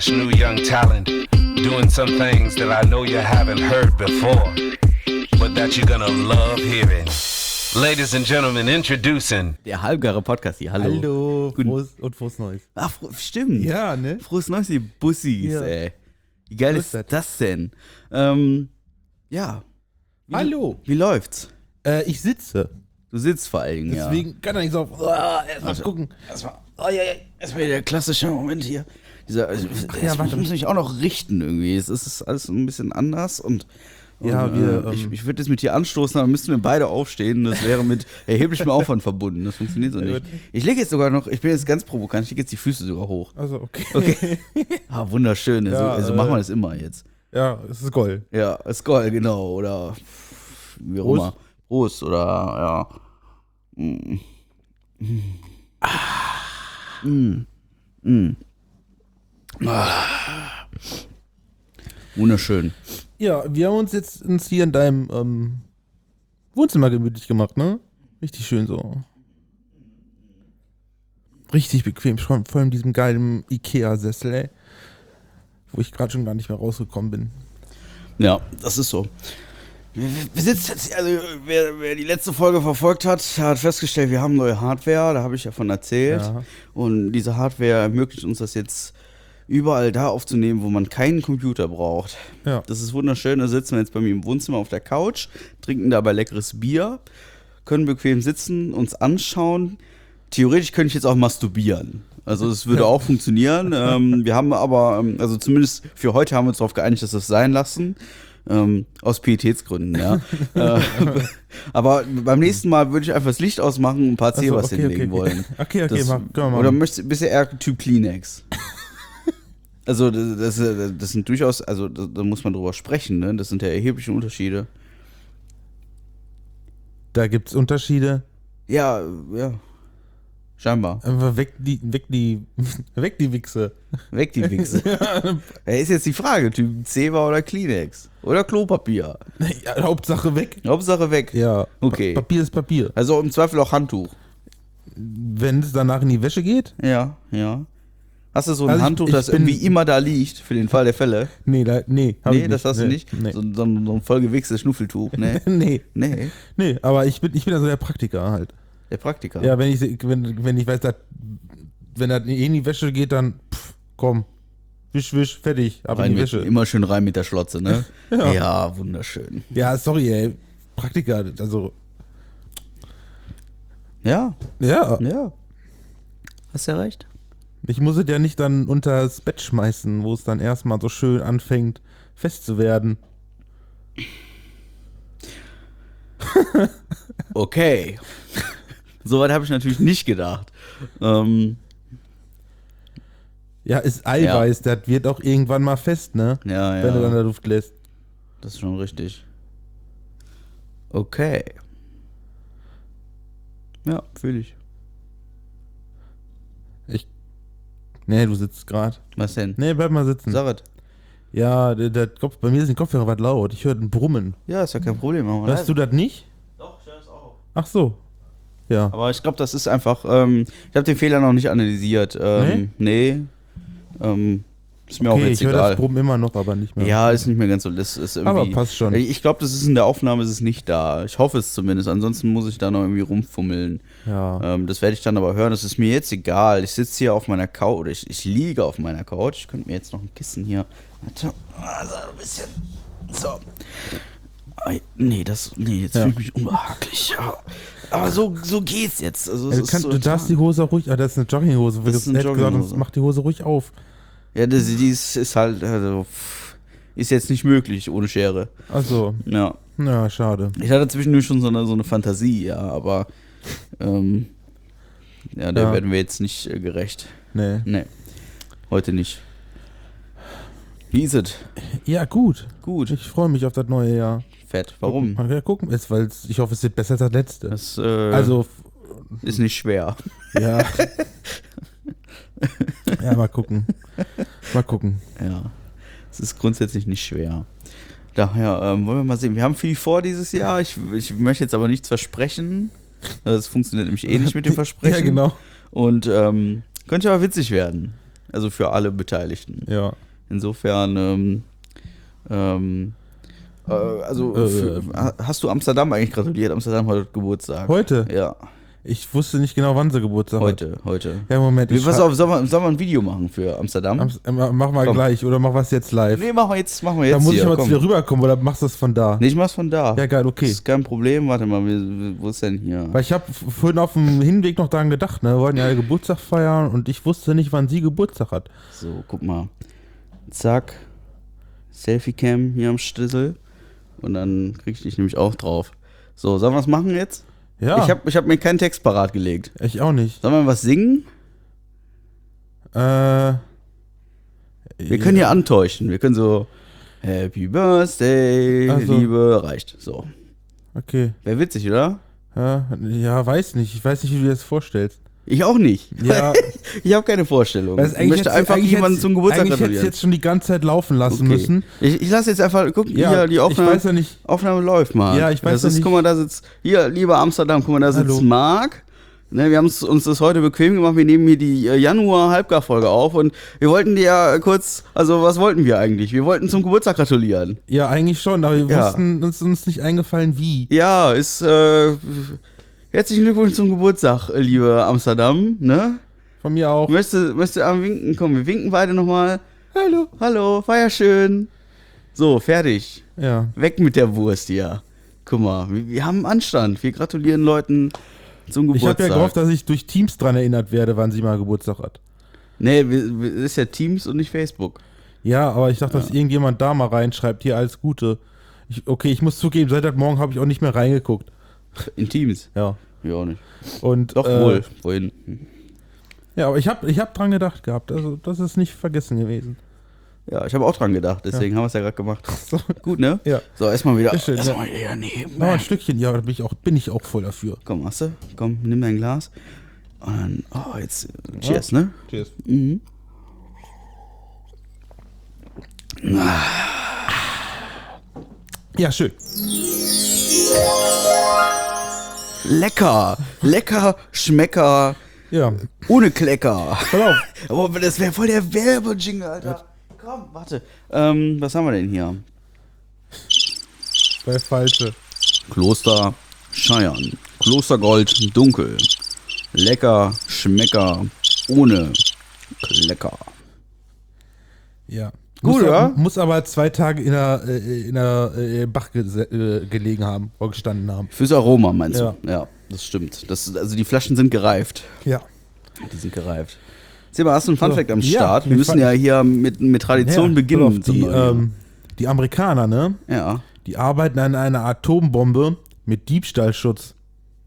fresh new young talent doing some things that I know you haven't heard before, but that you're gonna love hearing. Ladies and Gentlemen, introducing der halbgare Podcast hier. Hallo, frohes Neues. Ach, stimmt. Ja, ne? Frohes Neues, die Bussis, Ja. ey. Wie geil ist das denn? Ja. Hallo. Wie läuft's? Ich sitze. Du sitzt vor allen Dingen, Deswegen kann er nicht so erstmal gucken. Erstmal der klassische Moment hier. Ich muss mich auch noch richten irgendwie. Es ist alles ein bisschen anders und Ja, ich würde das mit dir anstoßen, dann müssten wir beide aufstehen. Das wäre mit erheblichem Aufwand verbunden. Das funktioniert so nicht. Ich lege jetzt sogar noch, ich bin jetzt ganz provokant, ich lege jetzt die Füße sogar hoch. Also, okay. Okay. Ah, wunderschön. Ja, also machen wir das immer jetzt. Ja, es ist Gold. Ja, Skoll, genau. Oder wie auch immer. Prost oder ja. Wunderschön. Ja, wir haben uns jetzt hier in deinem Wohnzimmer gemütlich gemacht, ne? Richtig schön so. Richtig bequem, vor allem diesem geilen Ikea-Sessel, ey. Wo ich gerade schon gar nicht mehr rausgekommen bin. Ja, das ist so. Wir sitzen jetzt, also wer die letzte Folge verfolgt hat, hat festgestellt, wir haben neue Hardware, da habe ich ja von erzählt. Ja. Und diese Hardware ermöglicht uns das jetzt überall da aufzunehmen, wo man keinen Computer braucht. Ja. Das ist wunderschön, da sitzen wir jetzt bei mir im Wohnzimmer auf der Couch, trinken dabei leckeres Bier, können bequem sitzen, uns anschauen. Theoretisch könnte ich jetzt auch masturbieren. Also es würde auch funktionieren. Wir haben aber, also zumindest für heute haben wir uns darauf geeinigt, dass wir es sein lassen. Aus Pietätsgründen, ja. Aber beim nächsten Mal würde ich einfach das Licht ausmachen und ein paar Zebras hinlegen wollen. Okay, Das, können wir machen. oder bist du eher Typ Kleenex? Also das sind durchaus, also da muss man drüber sprechen, ne? Das sind ja erhebliche Unterschiede. Da gibt's Unterschiede. Ja. Scheinbar. Einfach weg die Wichse. Weg die Wichse. Ja, ist jetzt die Frage, Typ Zebra oder Kleenex? Oder Klopapier? Ja, Hauptsache weg. Hauptsache weg. Ja. Okay. Papier ist Papier. Also im Zweifel auch Handtuch. Wenn es danach in die Wäsche geht? Ja. Hast du so ein Also Handtuch, ich das bin- irgendwie immer da liegt, für den Fall der Fälle? Nee. Nee, das hast du nicht? Nee. So ein vollgewichstes Schnuffeltuch, ne? Nee, Nee, aber ich bin also der Praktiker halt. der Praktiker. Ja, wenn ich weiß, wenn das in die Wäsche geht, dann komm, wisch, fertig, ab in die Wäsche. Immer schön rein mit der Schlotze, ne? Ja. Ja, wunderschön. Ja, sorry, ey, Praktiker, also, Ja. Hast ja recht. ich muss es ja nicht dann unter das Bett schmeißen, wo es dann erstmal so schön anfängt, fest zu werden. Okay. Soweit habe ich natürlich nicht gedacht. Ja, ist Eiweiß, das wird auch irgendwann mal fest, ne? Ja. Wenn du dann in der Luft lässt. Das ist schon richtig. Okay. Ja, fühle ich. Nee, du sitzt gerade. Was denn? Nee, bleib mal sitzen. Sag es. Ja, bei mir ist ein Kopfhörer was laut. Ich höre ein Brummen. Ja, ist ja kein Problem. Hörst du das nicht? Doch, ich höre es auch. Ach so. Ja. Aber ich glaube, das ist einfach, ich habe den Fehler noch nicht analysiert. Nee. Ist mir auch Okay, jetzt ich höre das egal. Brummen immer noch, aber nicht mehr. Ja, ist nicht mehr ganz so. Das ist irgendwie, Aber passt schon. Ich glaube, das ist in der Aufnahme ist es nicht da. Ich hoffe es zumindest. Ansonsten muss ich da noch irgendwie rumfummeln. Ja. Das werde ich dann aber hören. Das ist mir jetzt egal. Ich sitze hier auf meiner Couch oder ich liege auf meiner Couch. Ich könnte mir jetzt noch ein Kissen hier. Warte. Also ein bisschen. So. Nee, jetzt fühle ich mich unbehaglich. Ja. Aber so geht's jetzt. Also, es ist so Du darfst die Hose auch ruhig. Das ist eine Jogginghose. Das ist eine Jogginghose. Mach die Hose ruhig auf. Ja, die ist halt, also, ist jetzt nicht möglich ohne Schere. Also, Ja. ja, schade. Ich hatte zwischendurch schon so eine Fantasie, ja, aber der werden wir jetzt nicht gerecht. Nee. Nee, heute nicht. Wie ist es? Ja, gut. Gut. Ich freue mich auf das neue Jahr. Fett. Warum? Ja, gucken, ich hoffe, es wird besser als das letzte. Das Also, ist nicht schwer. ja. Ja, mal gucken. Ja, es ist grundsätzlich nicht schwer. Daher wollen wir mal sehen. Wir haben viel vor dieses Jahr. Ich möchte jetzt aber nichts versprechen. Das funktioniert nämlich eh nicht mit dem Versprechen. Ja, genau. Und könnte aber witzig werden. Also für alle Beteiligten. Ja. Insofern, hast du Amsterdam eigentlich gratuliert? Amsterdam hat Geburtstag. Heute? Ja, Ich wusste nicht genau, wann sie Geburtstag hat. heute. Ja, Moment. Pass auf, sollen wir ein Video machen für Amsterdam? Mach mal Komm. gleich oder mach was jetzt live. Nee, machen wir jetzt Da muss ich hier, aber komm. zu dir rüberkommen oder machst du das von da? Nee, ich mach's von da. Ja, geil, okay. Das ist kein Problem. Warte mal, wo ist denn hier? Weil ich habe vorhin auf dem Hinweg noch daran gedacht, ne? Wir wollten ja alle Geburtstag feiern und ich wusste nicht, wann sie Geburtstag hat. So, guck mal. Zack. Selfie-Cam hier am Schlüssel. Und dann krieg ich dich nämlich auch drauf. So, sollen wir was machen jetzt? Ja. Ich hab mir keinen Text parat gelegt. Ich auch nicht. Sollen wir was singen? Wir können hier antäuschen. Wir können so Happy Birthday, Ach so. Liebe, reicht. So. Okay. Wäre witzig, oder? Ja, weiß nicht. Ich weiß nicht, wie du dir das vorstellst. Ich auch nicht. Ja. Ich habe keine Vorstellung. Weil es Ich möchte einfach jemanden zum Geburtstag Eigentlich hätte gratulieren. ich jetzt schon die ganze Zeit laufen lassen müssen. Ich lasse jetzt einfach, guck, Ja, hier, die Aufnahme, ich weiß ja nicht. Aufnahme läuft, Marc. Ja, ich weiß das ja ist, nicht. Guck mal, da sitzt, hier, lieber Amsterdam, guck mal, da sitzt Hallo. Marc. Ne, wir haben uns das heute bequem gemacht, wir nehmen hier die Januar-Halbgar-Folge auf und wir wollten dir ja kurz, also was wollten wir eigentlich? Wir wollten zum Geburtstag gratulieren. Ja, eigentlich schon, aber wir Ja. wussten uns nicht eingefallen, wie. Ja, herzlichen Glückwunsch zum Geburtstag, liebe Amsterdam, ne? Von mir auch. Möchtest du am Winken? Komm, wir winken beide nochmal. Hallo. Hallo, feier schön. So, fertig. Ja. Weg mit der Wurst hier. Guck mal, wir haben Anstand. Wir gratulieren Leuten zum Ich Geburtstag. habe ja gehofft, dass ich durch Teams dran erinnert werde, wann sie mal Geburtstag hat. Nee, es ist ja Teams und nicht Facebook. Ja, aber ich dachte, dass irgendjemand da mal reinschreibt, hier alles Gute. Ich muss zugeben, seit heute Morgen habe ich auch nicht mehr reingeguckt. In Teams. Ja. Ja, auch nicht. Und, Doch wohl, vorhin. Ja, aber ich hab dran gedacht gehabt. Also, das ist nicht vergessen gewesen. Ja, ich habe auch dran gedacht, deswegen haben wir es ja gerade gemacht. So. Gut, ne? Ja. So, erstmal wieder. Sehr schön, Erstmal wieder nehmen. Noch ein Stückchen, ja, da bin ich auch voll dafür. Komm, hast du? Komm, nimm dein Glas. Und dann, jetzt, cheers, ne? Cheers. Mhm. Ja, schön. Lecker, lecker, Schmecker, Ja. ohne Klecker. Pass auf. Aber das wäre voll der Werbejingle, Alter. Komm, warte. Was haben wir denn hier? Bei falsche. Kloster Scheiern. Klostergold dunkel. Lecker, Schmecker, ohne Klecker. Ja. Gut, oder? Muss aber 2 Tage in der Bach gelegen haben, oder gestanden haben. Fürs Aroma, meinst Ja. du? Ja, das stimmt. Also die Flaschen sind gereift. Ja. Die sind gereift. Seba, hast du einen Funfact am Ja, Start? Wir den müssen Fun- ja hier mit Tradition beginnen. Pass auf, die Amerikaner, ne? Ja. Die arbeiten an einer Atombombe mit Diebstahlschutz.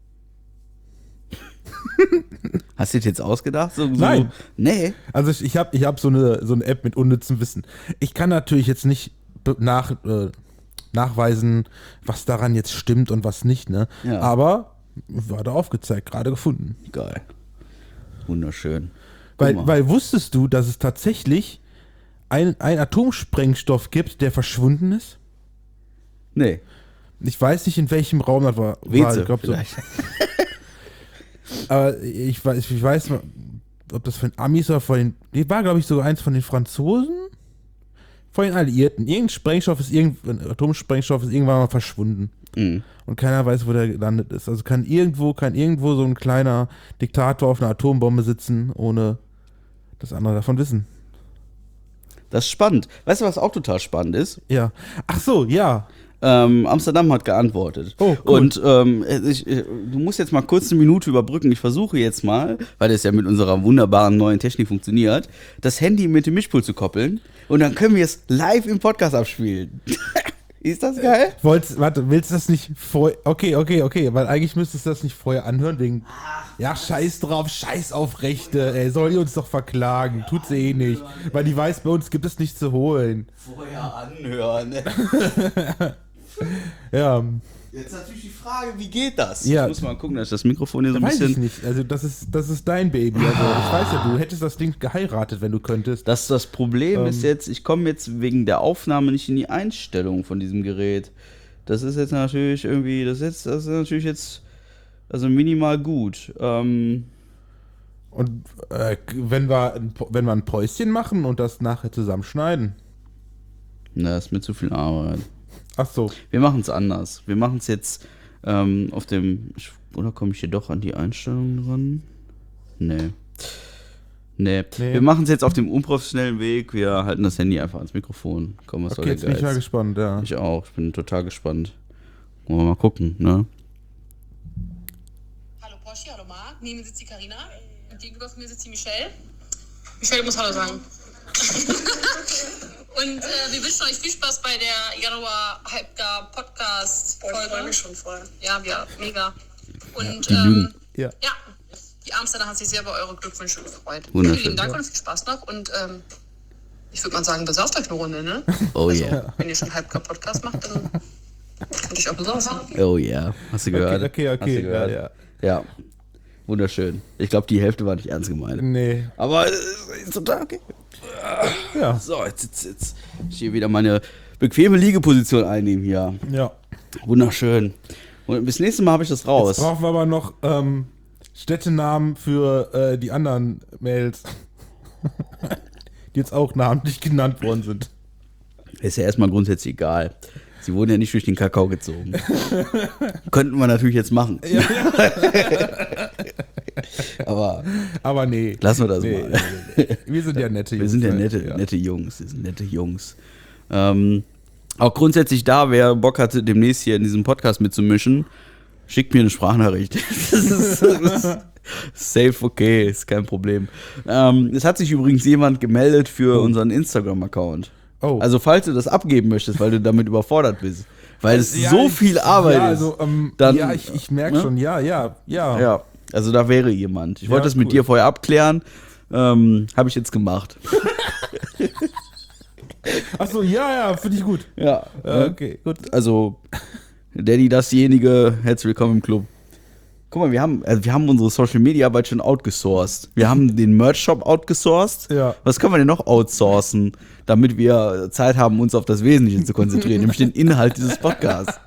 Hast du das jetzt ausgedacht? Nein. Nee. Also ich hab so eine App mit unnützem Wissen. Ich kann natürlich jetzt nicht nachweisen, was daran jetzt stimmt und was nicht, ne? Ja. Aber war da aufgezeigt, gerade gefunden. Geil. Wunderschön. Guck mal. Weil wusstest du, dass es tatsächlich einen Atomsprengstoff gibt, der verschwunden ist? Nee. Ich weiß nicht, in welchem Raum das war. Weze Ich glaub, so. vielleicht. Aber ich weiß mal, ob das von den Amis oder von den. Die war, glaube ich, sogar eins von den Franzosen. Von den Alliierten. Ein Atomsprengstoff ist irgendwann mal verschwunden. Mhm. Und keiner weiß, wo der gelandet ist. Also kann irgendwo so ein kleiner Diktator auf einer Atombombe sitzen, ohne dass andere davon wissen. Das ist spannend. Weißt du, was auch total spannend ist? Ja. Ach so, ja. Amsterdam hat geantwortet. Oh, cool. Und du musst jetzt mal kurz eine Minute überbrücken. Ich versuche jetzt mal, weil das ja mit unserer wunderbaren neuen Technik funktioniert, das Handy mit dem Mischpult zu koppeln. Und dann können wir es live im Podcast abspielen. Ist das geil? Willst du das nicht vorher. Okay, weil eigentlich müsstest du das nicht vorher anhören, wegen. Ja, scheiß drauf, scheiß auf Rechte, ey, soll die uns doch verklagen. Tut sie eh nicht. Weil die weiß, bei uns gibt es nichts zu holen. Vorher anhören. Ja. Jetzt natürlich die Frage, wie geht das? Ja. Ich muss mal gucken, dass ich das Mikrofon hier so ein Weiß ich bisschen. nicht. Also, das ist dein Baby. Also, ich weiß ja, du hättest das Ding geheiratet, wenn du könntest. Das Problem ist jetzt, ich komme jetzt wegen der Aufnahme nicht in die Einstellung von diesem Gerät. Das ist jetzt natürlich irgendwie, das ist natürlich jetzt, also minimal gut. Und wenn wir ein Päuschen machen und das nachher zusammenschneiden. Na, das ist mir zu viel Arbeit. Ach so. Wir machen es anders. Wir machen es jetzt auf dem. Oder komme ich hier doch an die Einstellungen ran? Nee. Wir machen es jetzt auf dem unprofessionellen Weg. Wir halten das Handy einfach ans Mikrofon. Komm, was soll Okay, der jetzt bin ich mal Geiz? gespannt, ja. Ich auch. Ich bin total gespannt. Wollen wir mal gucken, ne? Hallo Porsche, hallo Marc. Neben mir sitzt die Carina und gegenüber von mir sitzt die Michelle. Michelle muss Hallo sagen. Und wir wünschen euch viel Spaß bei der Januar Halbgar Podcast Folge. Ich freue mich schon voll. Ja, wir mega. Und Die Lügen. Ja. Die Amsterdam hat sich sehr über eure Glückwünsche gefreut. Wunderschön. Vielen Dank und viel Spaß noch. Und ich würde mal sagen, besauft euch eine Runde, ne? Oh yeah. Wenn ihr schon Halbgar Podcast macht, dann könnt ihr auch besaufen. Oh yeah. Hast du gehört? Okay. Hast du gehört? Ja. Ja. Wunderschön. Ich glaube, die Hälfte war nicht ernst gemeint. Nee. Aber ist total okay. Ja. So, jetzt ich hier wieder meine bequeme Liegeposition einnehmen hier. Ja. Wunderschön. Und bis nächstes Mal habe ich das raus. Jetzt brauchen wir aber noch Städtenamen für die anderen Mails, die jetzt auch namentlich genannt worden sind. Ist ja erstmal grundsätzlich egal. Sie wurden ja nicht durch den Kakao gezogen. Könnten wir natürlich jetzt machen. Aber nee. lassen wir das mal. Nee. Wir sind ja nette Jungs. Wir sind ja nette Jungs. Wir sind nette Jungs. Auch grundsätzlich da, wer Bock hatte, demnächst hier in diesem Podcast mitzumischen, schickt mir eine Sprachnachricht. Das ist safe okay, ist kein Problem. Es hat sich übrigens jemand gemeldet für unseren Instagram-Account. Oh. Also falls du das abgeben möchtest, weil du damit überfordert bist. Weil es so viel Arbeit ja, ist. also, dann, ja, ich merke ne? schon, ja. Ja, also da wäre jemand. Ich wollte das mit cool. dir vorher abklären. Habe ich jetzt gemacht. Achso, ja, finde ich gut. Ja. Okay, gut. Also, Daddy, dasjenige, herzlich willkommen im Club. Guck mal, wir haben unsere Social Media Arbeit schon outgesourced. Wir haben den Merch-Shop outgesourced. Ja. Was können wir denn noch outsourcen, damit wir Zeit haben, uns auf das Wesentliche zu konzentrieren, nämlich den Inhalt dieses Podcasts?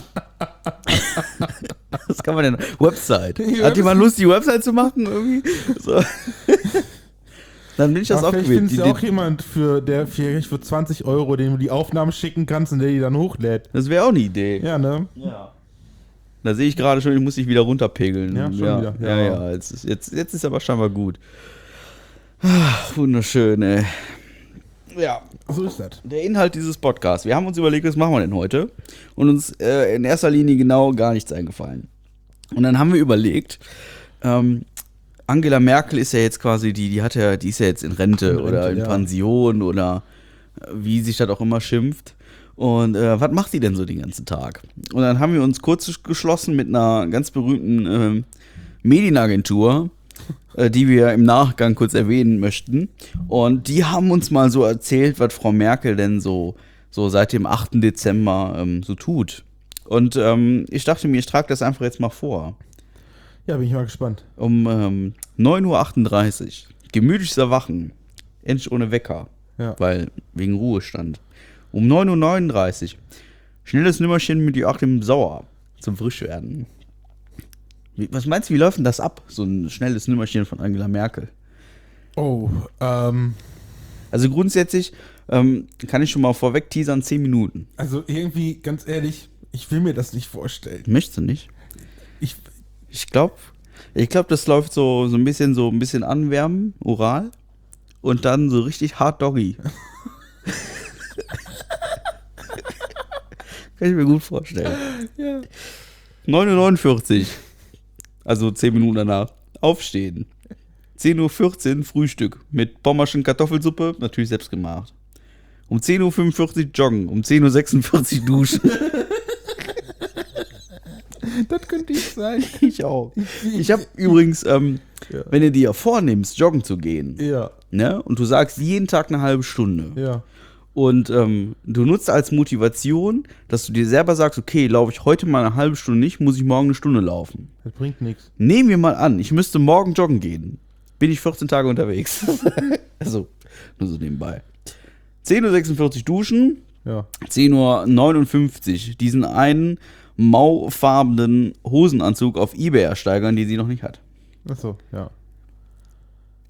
Was kann man denn? Website. Hat jemand Lust, die Website zu machen? Irgendwie? So. Dann bin ich das auch Vielleicht gewählt. findest du auch jemand, der vielleicht für 20 €, dem du die Aufnahmen schicken kannst und der die dann hochlädt. Das wäre auch eine Idee. Ja, ne? Ja. Da sehe ich gerade schon, ich muss dich wieder runterpegeln. Ja, schon wieder. Ja. Jetzt ist aber scheinbar gut. Ach, wunderschön, ey. Ja, So ist das. der Inhalt dieses Podcasts. Wir haben uns überlegt, was machen wir denn heute? Und uns in erster Linie genau gar nichts eingefallen. Und dann haben wir überlegt, Angela Merkel ist ja jetzt quasi, die ist ja jetzt in Rente oder in ja. Pension oder wie sich das auch immer schimpft. Und was macht die denn so den ganzen Tag? Und dann haben wir uns kurz geschlossen mit einer ganz berühmten Medienagentur, die wir im Nachgang kurz erwähnen möchten. Und die haben uns mal so erzählt, was Frau Merkel denn so seit dem 8. Dezember so tut. Und ich dachte mir, ich trage das einfach jetzt mal vor. Ja, bin ich mal gespannt. Um 9:38 Uhr. Gemütliches Erwachen. Endlich ohne Wecker. Ja. Weil wegen Ruhestand. Um 9:39 Uhr. Schnelles Nimmerchen mit Joachim Sauer zum Frischwerden. Was meinst du, wie läuft denn das ab? So ein schnelles Nimmerchen von Angela Merkel. Oh, Also grundsätzlich kann ich schon mal vorweg teasern, 10 Minuten. also irgendwie, ganz ehrlich, ich will mir das nicht vorstellen. Möchtest du nicht? Ich, Ich glaube, das läuft so ein bisschen anwärmen, oral. Und dann so richtig hart Doggy. Kann ich mir gut vorstellen. ja. 9:49 Uhr. Also 10 Minuten danach. Aufstehen. 10:14 Uhr Frühstück mit Pommerschen Kartoffelsuppe, natürlich selbst gemacht. Um 10:45 Uhr joggen. Um 10:46 Uhr duschen. Das könnte ich sein. Ich auch. Ich habe übrigens, wenn du dir vornimmst, joggen zu gehen, Ja, ne, und du sagst jeden Tag eine halbe Stunde, ja. und du nutzt als Motivation, dass du dir selber sagst, okay, laufe ich heute mal eine halbe Stunde nicht, muss ich morgen eine Stunde laufen. Das bringt nichts. Nehmen wir mal an, ich müsste morgen joggen gehen. Bin ich 14 Tage unterwegs. Also, nur so nebenbei. 10:46 Uhr duschen, Ja. 10:59 Uhr diesen einen maufarbenen Hosenanzug auf eBay ersteigern, den sie noch nicht hat. Achso, ja.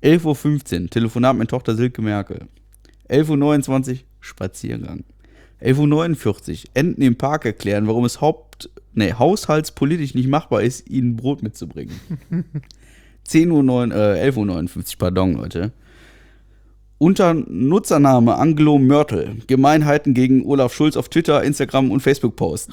11:15 Uhr, Telefonat mit Tochter Silke Merkel. 11:29 Uhr, Spaziergang. 11:49 Uhr, Enten im Park erklären, warum es haushaltspolitisch nicht machbar ist, ihnen Brot mitzubringen. 11:59 Uhr, pardon, Leute. Unter Nutzername Angelo Mörtel. Gemeinheiten gegen Olaf Schulz auf Twitter, Instagram und Facebook posten.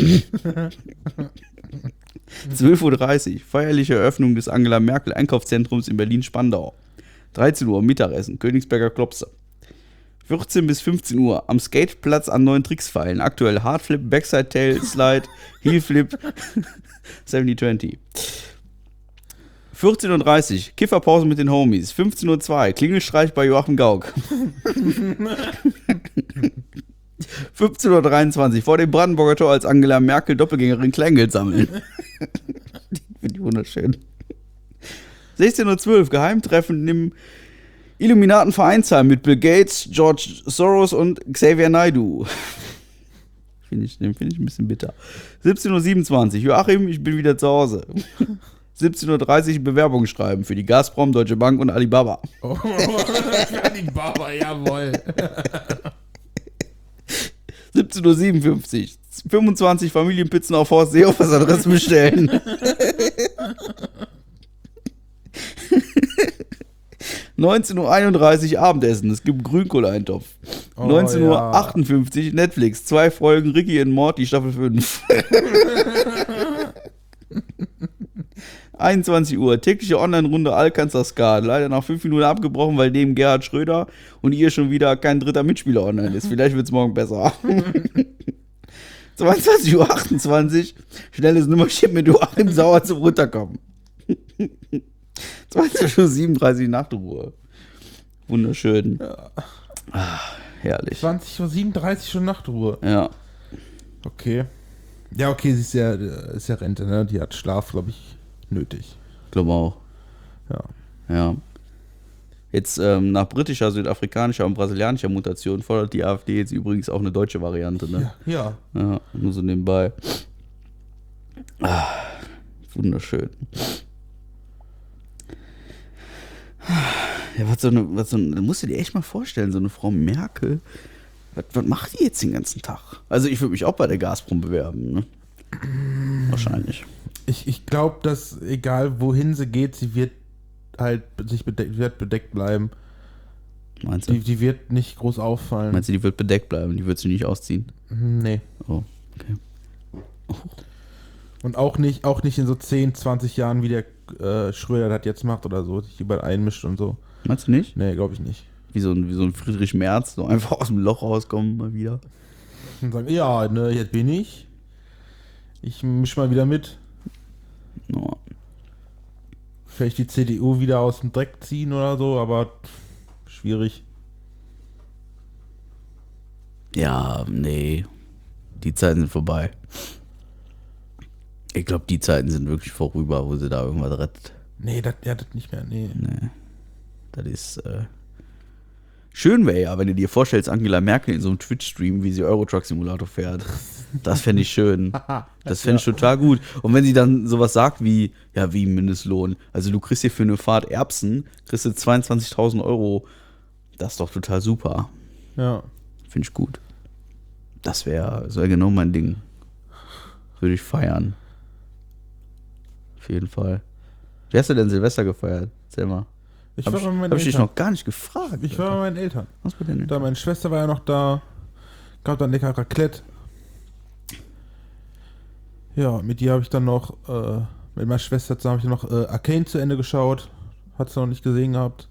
12:30 Uhr, feierliche Eröffnung des Angela Merkel Einkaufszentrums in Berlin-Spandau. 13 Uhr, Mittagessen, Königsberger Klopse. 14 bis 15 Uhr, am Skateplatz an neuen Tricks feilen. Aktuell Hardflip, Backside Tail Slide, Heelflip, 70-20. 14:30 Uhr, Kifferpause mit den Homies. 15:02 Uhr, Klingelstreich bei Joachim Gauck. 15:23 Uhr, vor dem Brandenburger Tor als Angela Merkel Doppelgängerin Kleingeld sammeln. Finde ich wunderschön. 16:12 Uhr, Geheimtreffen im Illuminaten-Vereinsheim mit Bill Gates, George Soros und Xavier Naidoo. Den finde ich ein bisschen bitter. 17:27 Uhr, Joachim, ich bin wieder zu Hause. 17:30 Uhr, Bewerbung schreiben für die Gazprom, Deutsche Bank und Alibaba. Oh, Alibaba, jawohl. 17:57 Uhr, 25 Familienpizzen auf Horst Seehofers Adresse bestellen. 19:31 Uhr, Abendessen, es gibt Grünkohleintopf. 19:58 Uhr, Netflix, 2 Folgen Ricky and Morty, Staffel 5. 21 Uhr, tägliche Online-Runde Alkanzler Skat. Leider nach 5 Minuten abgebrochen, weil neben Gerhard Schröder und ihr schon wieder kein dritter Mitspieler online ist. Vielleicht wird es morgen besser. 22:28 Uhr, schnelles Nummernschild mit Joachim Sauer zum Runterkommen. 20:37 Uhr, Nachtruhe. Wunderschön. Ja. Herrlich. 20:37 Uhr schon Nachtruhe. Ja. Okay. Ja, okay, sie ist ja Rente, ne? Die hat Schlaf, glaube ich, nötig. Glaube auch. Ja. Ja. Jetzt nach britischer, südafrikanischer und brasilianischer Mutation fordert die AfD jetzt übrigens auch eine deutsche Variante, ne? Ja. Ja, nur so nebenbei. Wunderschön. Ja, du musst dir echt mal vorstellen, so eine Frau Merkel, was macht die jetzt den ganzen Tag? Also ich würde mich auch bei der Gazprom bewerben, ne? Wahrscheinlich. Ich glaube, dass egal wohin sie geht, sie wird halt bedeckt bleiben. Meinst du? Die wird nicht groß auffallen. Meinst du, die wird bedeckt bleiben? Die wird sie nicht ausziehen? Nee. Oh, okay. Und auch nicht in so 10, 20 Jahren, wie der Schröder das jetzt macht oder so, sich überall einmischt und so. Meinst du nicht? Nee, glaube ich nicht. Wie so ein Friedrich Merz, so einfach aus dem Loch rauskommen mal wieder. Und sagen, ja, ne, jetzt bin ich. Ich misch mal wieder mit. No. Vielleicht die CDU wieder aus dem Dreck ziehen oder so, aber schwierig. Ja, nee. Die Zeiten sind vorbei. Ich glaube, die Zeiten sind wirklich vorüber, wo sie da irgendwas rettet. Nee, das nicht mehr, nee. Nee. Das ist, schön wäre ja, wenn du dir vorstellst, Angela Merkel in so einem Twitch-Stream, wie sie Euro-Truck-Simulator fährt. Das fände ich schön. Das fände ich total gut. Und wenn sie dann sowas sagt wie, ja, wie Mindestlohn. Also du kriegst hier für eine Fahrt Erbsen, kriegst du 22.000 Euro. Das ist doch total super. Ja. Finde ich gut. Das wäre genau mein Ding. Würde ich feiern. Auf jeden Fall. Wie hast du denn Silvester gefeiert? Erzähl mal. Ich war bei meinen Hab ich dich Eltern. noch gar nicht gefragt. Ich war bei meinen Eltern. Was bei denn? Da meine Schwester war ja noch da. Gab dann lecker Raclette. Ja, mit dir habe ich dann noch, mit meiner Schwester zusammen habe ich noch Arcane zu Ende geschaut. Hat sie noch nicht gesehen gehabt.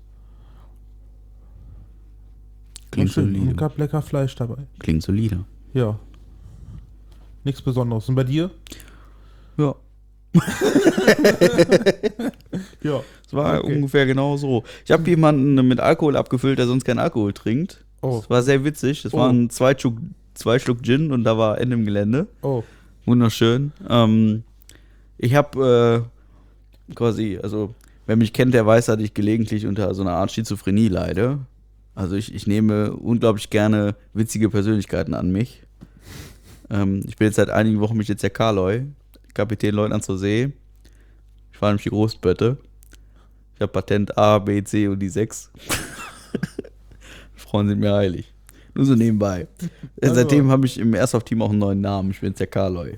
Klingt Und schön. Und solide. gab lecker Fleisch dabei. Klingt solide. Ja. Nichts Besonderes. Und bei dir? Ja. Ja. Es war Okay. ungefähr genau so. Ich habe jemanden mit Alkohol abgefüllt, der sonst keinen Alkohol trinkt. Oh. Das war sehr witzig. Das waren zwei Schluck Gin und da war Ende im Gelände. Oh. Wunderschön. Ich habe quasi, also wer mich kennt, der weiß, dass ich gelegentlich unter so einer Art Schizophrenie leide. Also ich nehme unglaublich gerne witzige Persönlichkeiten an mich. Ich bin jetzt seit einigen Wochen jetzt der Karloy, Kapitän Leutnant zur See. Ich fahre nämlich die Großbötte. Ich habe Patent A, B, C und die 6. Frauen sind mir heilig. Nur so nebenbei. Seitdem habe ich im Airsoft-Team auch einen neuen Namen. Ich bin jetzt der Karloy.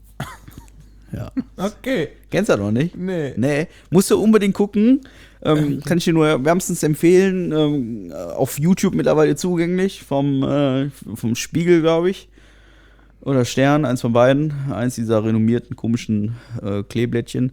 Ja. Okay. Kennst du das noch nicht? Nee. Musst du unbedingt gucken. Kann ich dir nur wärmstens empfehlen. Auf YouTube mittlerweile zugänglich. Vom Spiegel, glaube ich. Oder Stern, eins von beiden. Eins dieser renommierten, komischen Kleeblättchen.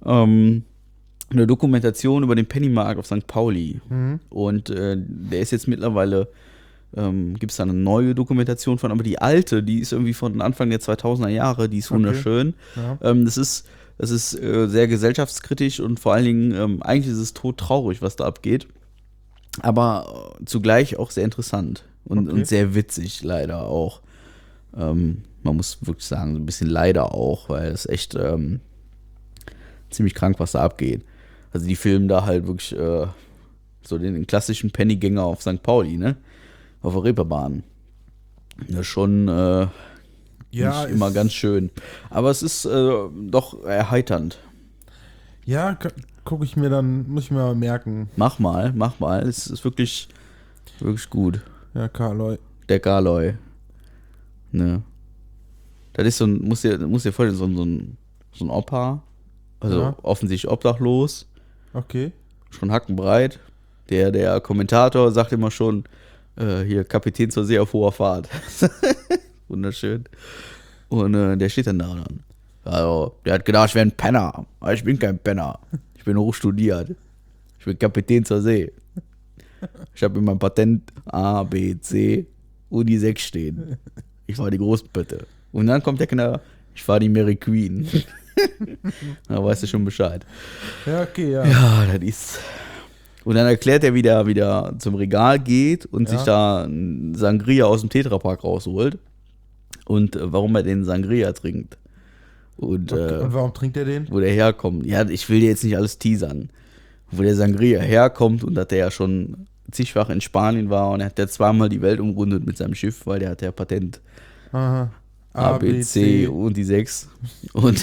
Eine Dokumentation über den Pennymarkt auf St. Pauli. Und der ist jetzt mittlerweile, gibt es da eine neue Dokumentation von, aber die alte, die ist irgendwie von Anfang der 2000er Jahre, die ist wunderschön. Ja. Das ist sehr gesellschaftskritisch und vor allen Dingen, eigentlich ist es todtraurig, was da abgeht. Aber zugleich auch sehr interessant und sehr witzig, leider auch. Man muss wirklich sagen, so ein bisschen leider auch, weil es echt ziemlich krank, was da abgeht. Also die filmen da halt wirklich so den klassischen Pennygänger auf St. Pauli, ne? Auf der Reeperbahn. Ja, schon nicht immer ganz schön. Aber es ist doch erheiternd. Ja, gucke ich mir dann, muss ich mir mal merken. Mach mal. Es ist wirklich gut. Ja, Karloy. Der Karloy. Ne? Das ist so ein, muss dir vorstellen, so ein Opa. Also offensichtlich obdachlos. Okay. Schon hackenbreit. Der Kommentator sagt immer schon, hier Kapitän zur See auf hoher Fahrt. Wunderschön. Und der steht dann da. Also, der hat gedacht, ich wäre ein Penner. Aber ich bin kein Penner. Ich bin hochstudiert. Ich bin Kapitän zur See. Ich habe in meinem Patent A, B, C und die 6 stehen. Ich war die Großpötte. Und dann kommt der Knall, ich war die Mary Queen. Da weißt du schon Bescheid. Ja, okay, ja. Ja, das ist. Und dann erklärt er, wie der wieder zum Regal geht und sich da einen Sangria aus dem Tetrapack rausholt. Und warum er den Sangria trinkt. Und warum trinkt er den? wo der herkommt. Ja, ich will dir jetzt nicht alles teasern. Wo der Sangria herkommt und dass der ja schon zigfach in Spanien war und er hat ja zweimal die Welt umrundet mit seinem Schiff, weil der hat ja Patent Aha. A, B, C und die 6. Und,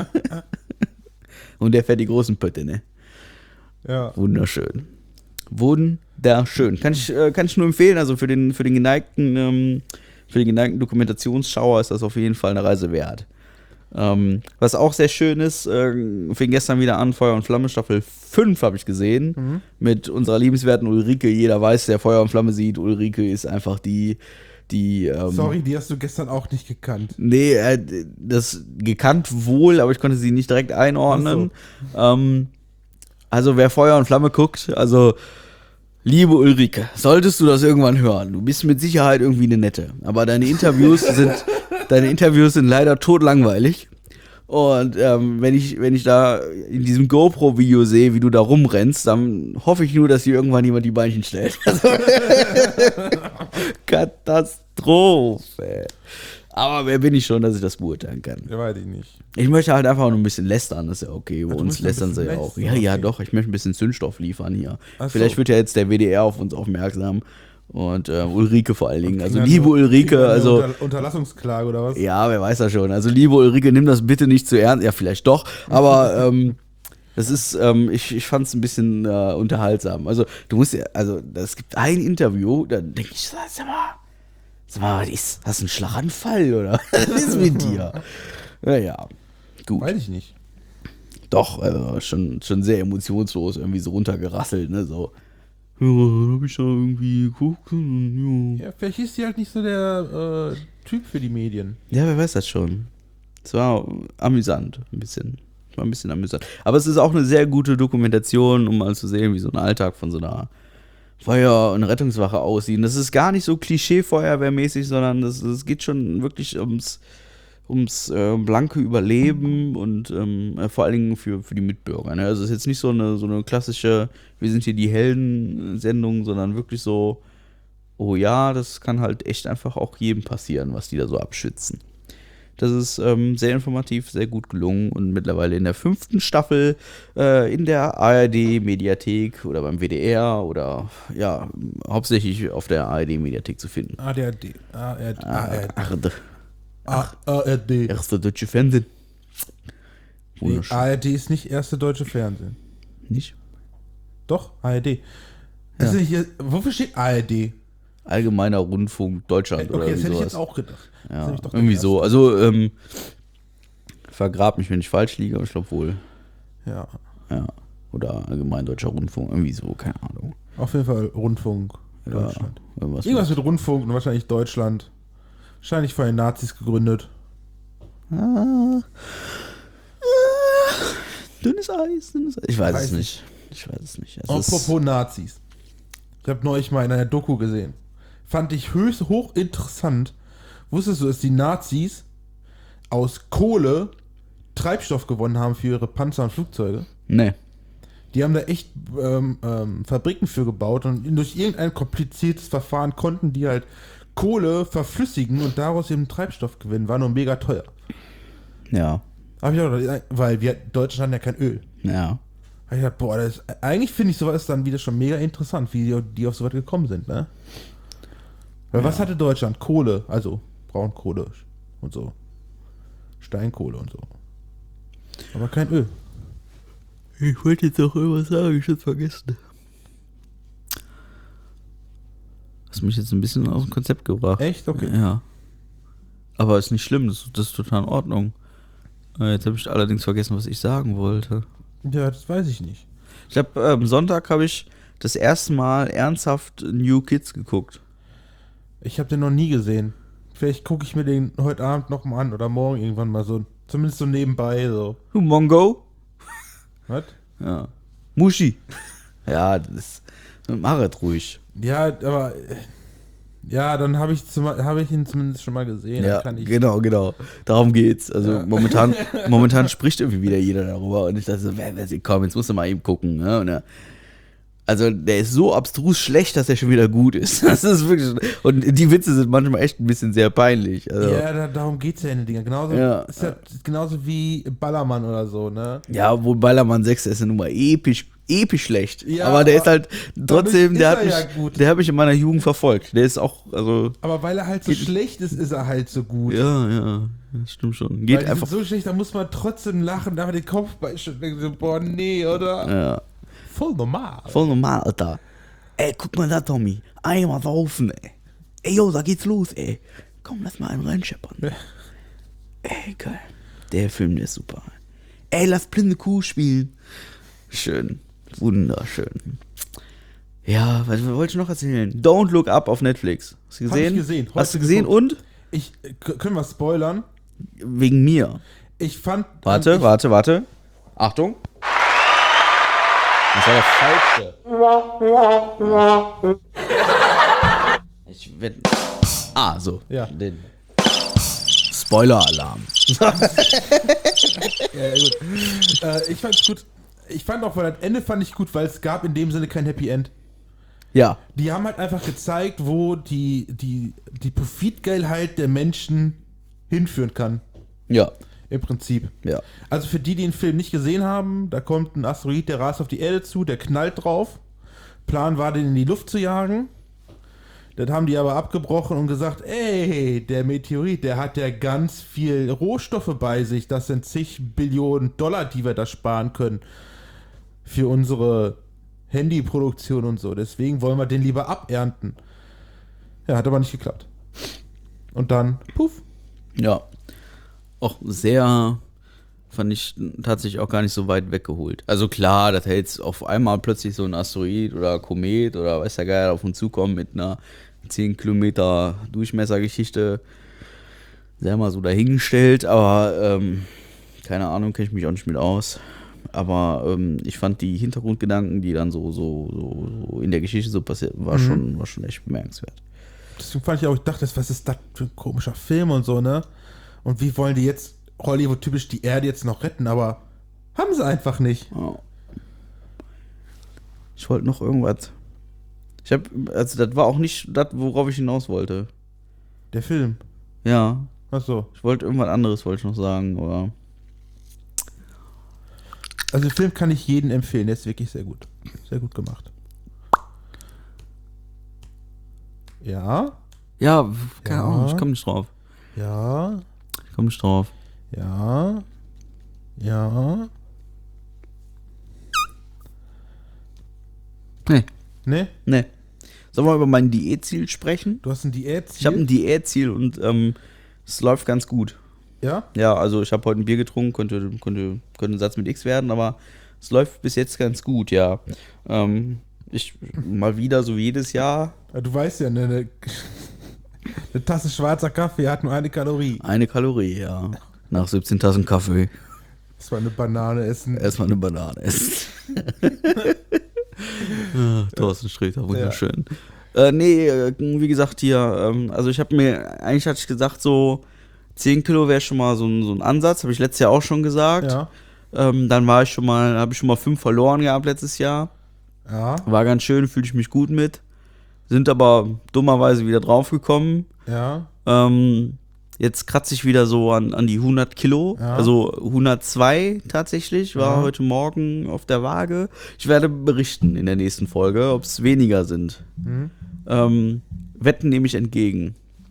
und der fährt die großen Pötte, ne? Ja. Wunderschön. Wunderschön. Kann ich nur empfehlen, also für den geneigten Dokumentationsschauer ist das auf jeden Fall eine Reise wert. Was auch sehr schön ist, fing gestern wieder an, Feuer und Flamme, Staffel 5 habe ich gesehen, mit unserer liebenswerten Ulrike. Jeder weiß, der Feuer und Flamme sieht, Ulrike ist einfach die Sorry, die hast du gestern auch nicht gekannt. Nee, das gekannt wohl, aber ich konnte sie nicht direkt einordnen. Also wer Feuer und Flamme guckt, also liebe Ulrike, solltest du das irgendwann hören, du bist mit Sicherheit irgendwie eine Nette, aber deine Interviews sind leider totlangweilig. Und wenn ich da in diesem GoPro-Video sehe, wie du da rumrennst, dann hoffe ich nur, dass hier irgendwann jemand die Beinchen stellt. Also, Katastrophe. Aber wer bin ich schon, dass ich das beurteilen kann? Ja, weiß ich nicht. Ich möchte halt einfach nur ein bisschen lästern, das ist ja okay. Bei du uns möchtest ein lästern sie bisschen ja auch. lästern, Ja, okay. doch, ich möchte ein bisschen Zündstoff liefern hier. Ach so. Vielleicht wird ja jetzt der WDR auf uns aufmerksam. Und Ulrike vor allen Dingen. Also Kriegen liebe wir Ulrike, also. Unterlassungsklage oder was? Ja, wer weiß das schon. Also liebe Ulrike, nimm das bitte nicht zu ernst. Ja, vielleicht doch. Aber das ist, ich fand es ein bisschen unterhaltsam. Also du musst ja, also es gibt ein Interview, da denke ich, sag mal, hast du einen Schlaganfall oder was ist mit dir? Naja, gut. Weiß ich nicht. Doch, schon sehr emotionslos, irgendwie so runtergerasselt, ne, so. Ja, hab ich da irgendwie geguckt. Ja, vielleicht ist die halt nicht so der Typ für die Medien. Ja, wer weiß das schon. Es war amüsant, ein bisschen. War ein bisschen amüsant. Aber es ist auch eine sehr gute Dokumentation, um mal zu sehen, wie so ein Alltag von so einer Feuer- und Rettungswache aussieht. Und das ist gar nicht so Klischee-Feuerwehrmäßig, sondern es geht schon wirklich ums blanke Überleben und vor allen Dingen für die Mitbürger. Ne? Also es ist jetzt nicht so eine klassische, wir sind hier die Helden-Sendung, sondern wirklich so, oh ja, das kann halt echt einfach auch jedem passieren, was die da so abschützen. Das ist sehr informativ, sehr gut gelungen und mittlerweile in der 5. Staffel in der ARD-Mediathek oder beim WDR oder ja, hauptsächlich auf der ARD-Mediathek zu finden. ARD. Erste deutsche Fernsehen. Nee, ARD ist nicht erste deutsche Fernsehen. Nicht? Doch, ARD. Das ist nicht, wofür steht ARD? Allgemeiner Rundfunk Deutschland oder Okay, das hätte ich sowas. jetzt auch gedacht. Das Ja, hätte ich doch irgendwie gedacht. so. Also, vergrab mich, wenn ich falsch liege, aber ich glaube wohl. Ja, Ja. Oder allgemein deutscher Rundfunk, irgendwie so, keine Ahnung. auf jeden Fall Rundfunk Deutschland. Ja, Irgendwas mit Rundfunk und wahrscheinlich Deutschland. Wahrscheinlich von den Nazis gegründet. Dünnes Eis. Ich weiß es nicht. Es Apropos Nazis. Ich habe neulich mal in einer Doku gesehen. Fand ich höchst hochinteressant. Wusstest du, dass die Nazis aus Kohle Treibstoff gewonnen haben für ihre Panzer und Flugzeuge? Nee. Die haben da echt Fabriken für gebaut und durch irgendein kompliziertes Verfahren konnten die halt Kohle verflüssigen und daraus eben Treibstoff gewinnen. War nur mega teuer. Ja. Hab ich auch gedacht, weil wir Deutschland ja kein Öl. Ja. Hab ich gedacht, boah, eigentlich finde ich sowas dann wieder schon mega interessant, wie die auf sowas gekommen sind, ne? Weil was hatte Deutschland? Kohle, also Braunkohle und so. Steinkohle und so. Aber kein Öl. Ich wollte jetzt auch irgendwas sagen, ich hab's vergessen. Hast mich jetzt ein bisschen aus dem Konzept gebracht. Echt? Okay. Ja. Aber ist nicht schlimm, das ist total in Ordnung. Jetzt habe ich allerdings vergessen, was ich sagen wollte. Ja, das weiß ich nicht. Ich habe am Sonntag habe ich das erste Mal ernsthaft New Kids geguckt. Ich habe den noch nie gesehen. Vielleicht gucke ich mir den heute Abend noch mal an oder morgen irgendwann mal so. Zumindest so nebenbei so. Du Mongo? Was? Ja. Muschi. Ja, das mach es ruhig. Ja, aber ja, dann habe ich ihn zumindest schon mal gesehen. Ja, Dann kann ich, genau. Darum geht's. Also Ja. momentan spricht irgendwie wieder jeder darüber und ich dachte so, komm, jetzt musst du mal eben gucken. Ne? Und also der ist so abstrus schlecht, dass er schon wieder gut ist. Das ist wirklich. Und die Witze sind manchmal echt ein bisschen sehr peinlich. Also, Ja, darum geht's ja in den Dingern. Genauso, Ja. ist ja genauso wie Ballermann oder so, ne? ja, wo Ballermann 6, der ist ja nun mal episch schlecht. Ja, aber der ist aber halt trotzdem, ist der er hat mich, ja gut. der hat mich in meiner Jugend verfolgt. Der ist auch, also. Aber weil er halt so schlecht ist, ist er halt so gut. Ja, das stimmt schon. Weil Geht die einfach. sind so schlecht, da muss man trotzdem lachen, da den Kopf beischütteln. So, boah, nee, oder? Ja. Voll normal. Voll normal, Alter. Ey, guck mal da, Tommy. Einmal saufen, ey. Ey, yo, da geht's los, ey. Komm, lass mal einen reinscheppern. Ja. Ey, geil. Der Film, der ist super. Ey, lass blinde Kuh spielen. Schön. Wunderschön. Ja, was wollte ich noch erzählen? Don't Look Up auf Netflix. Hast du gesehen? Hab ich gesehen. Hast du Heute gesehen geguckt. und? Können wir spoilern? Wegen mir. Ich fand. Warte. Achtung. Das war der falsche. Ich werde. So. Ja. Den Spoiler-Alarm. Ja, gut. Ich fand's gut. Ich fand auch, weil das Ende fand ich gut, weil es gab in dem Sinne kein Happy End. Ja. Die haben halt einfach gezeigt, wo die Profitgeilheit der Menschen hinführen kann. Ja. Im Prinzip. Ja. Also für die den Film nicht gesehen haben, da kommt ein Asteroid, der rast auf die Erde zu, der knallt drauf. Plan war, den in die Luft zu jagen. Das haben die aber abgebrochen und gesagt, ey, der Meteorit, der hat ja ganz viel Rohstoffe bei sich. Das sind zig Billionen $, die wir da sparen können. Für unsere Handyproduktion und so. Deswegen wollen wir den lieber abernten. Ja, hat aber nicht geklappt. Und dann, puff. Ja. Auch sehr, fand ich tatsächlich auch gar nicht so weit weggeholt. Also klar, dass jetzt auf einmal plötzlich so ein Asteroid oder Komet oder weiß der Geier auf uns zukommt mit einer 10 Kilometer Durchmessergeschichte, sehr mal so dahingestellt, aber keine Ahnung, kenne ich mich auch nicht mit aus. Aber ich fand die Hintergrundgedanken, die dann so in der Geschichte so passiert, war schon echt bemerkenswert. Deswegen fand ich auch, ich dachte, was ist das für ein komischer Film und so, ne? Und wie wollen die jetzt Hollywood-typisch die Erde jetzt noch retten, aber haben sie einfach nicht. Oh. Ich wollte noch irgendwas. Also das war auch nicht das, worauf ich hinaus wollte. Der Film. Ja, Achso. ich wollte irgendwas anderes, wollte ich noch sagen, aber. Also den Film kann ich jedem empfehlen, der ist wirklich sehr gut. Sehr gut gemacht. Ja. Ja, keine Ja. Ahnung, ich komme nicht drauf. Ja. Ja. Ja. Nee. Ne? Nee. Sollen wir über mein Diätziel sprechen? Du hast ein Diätziel? Ich habe ein Diätziel und es läuft ganz gut. Ja? Ja, also ich habe heute ein Bier getrunken, könnte ein Satz mit X werden, aber es läuft bis jetzt ganz gut, ja. Ich mal wieder, so wie jedes Jahr. Ja, du weißt ja, eine Tasse schwarzer Kaffee hat nur 1 Kalorie. 1 Kalorie, ja. Nach 17 Tassen Kaffee Das war eine Banane essen. erstmal eine Banane essen. Thorsten Sträter, wunderschön. Wie gesagt hier, also eigentlich hatte ich gesagt, so 10 Kilo wäre schon mal so ein Ansatz, habe ich letztes Jahr auch schon gesagt. Ja. Dann habe ich schon mal 5 verloren gehabt letztes Jahr. Ja. War ganz schön, fühlte ich mich gut mit. Sind aber dummerweise wieder draufgekommen. Ja. Jetzt kratze ich wieder so an die 100 Kilo. Ja. Also 102 tatsächlich. War Ja. heute Morgen auf der Waage. Ich werde berichten in der nächsten Folge, ob es weniger sind. Wetten nehme ich entgegen.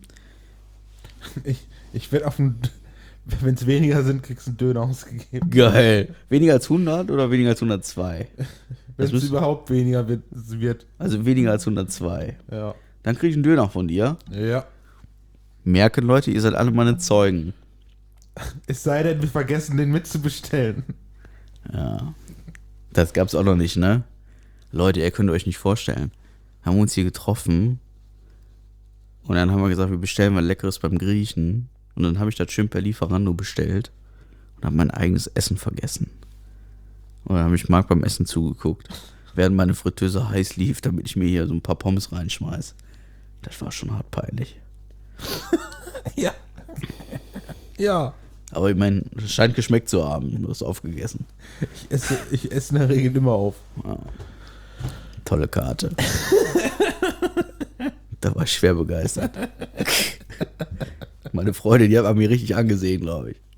Ich werde wenn es weniger sind, kriegst du einen Döner ausgegeben. Geil. Weniger als 100 oder weniger als 102? Wenn es überhaupt weniger wird. Also weniger als 102. Ja. Dann kriege ich einen Döner von dir. Ja. Merken, Leute, ihr seid alle meine Zeugen. Es sei denn, wir vergessen, den mitzubestellen. Ja. Das gab's auch noch nicht, ne? Leute, ihr könnt euch nicht vorstellen. Haben uns hier getroffen und dann haben wir gesagt, wir bestellen mal Leckeres beim Griechen. Und dann habe ich das schön per Lieferando bestellt und habe mein eigenes Essen vergessen. Und dann habe ich Marc beim Essen zugeguckt, während meine Fritteuse heiß lief, damit ich mir hier so ein paar Pommes reinschmeiß. Das war schon hart peinlich. Ja. Ja. Aber ich meine, es scheint geschmeckt zu haben. Du hast aufgegessen. Ich esse in der Regel immer auf. Ja. Tolle Karte. Da war ich schwer begeistert. Meine Freundin, die hat an mir richtig angesehen, glaube ich.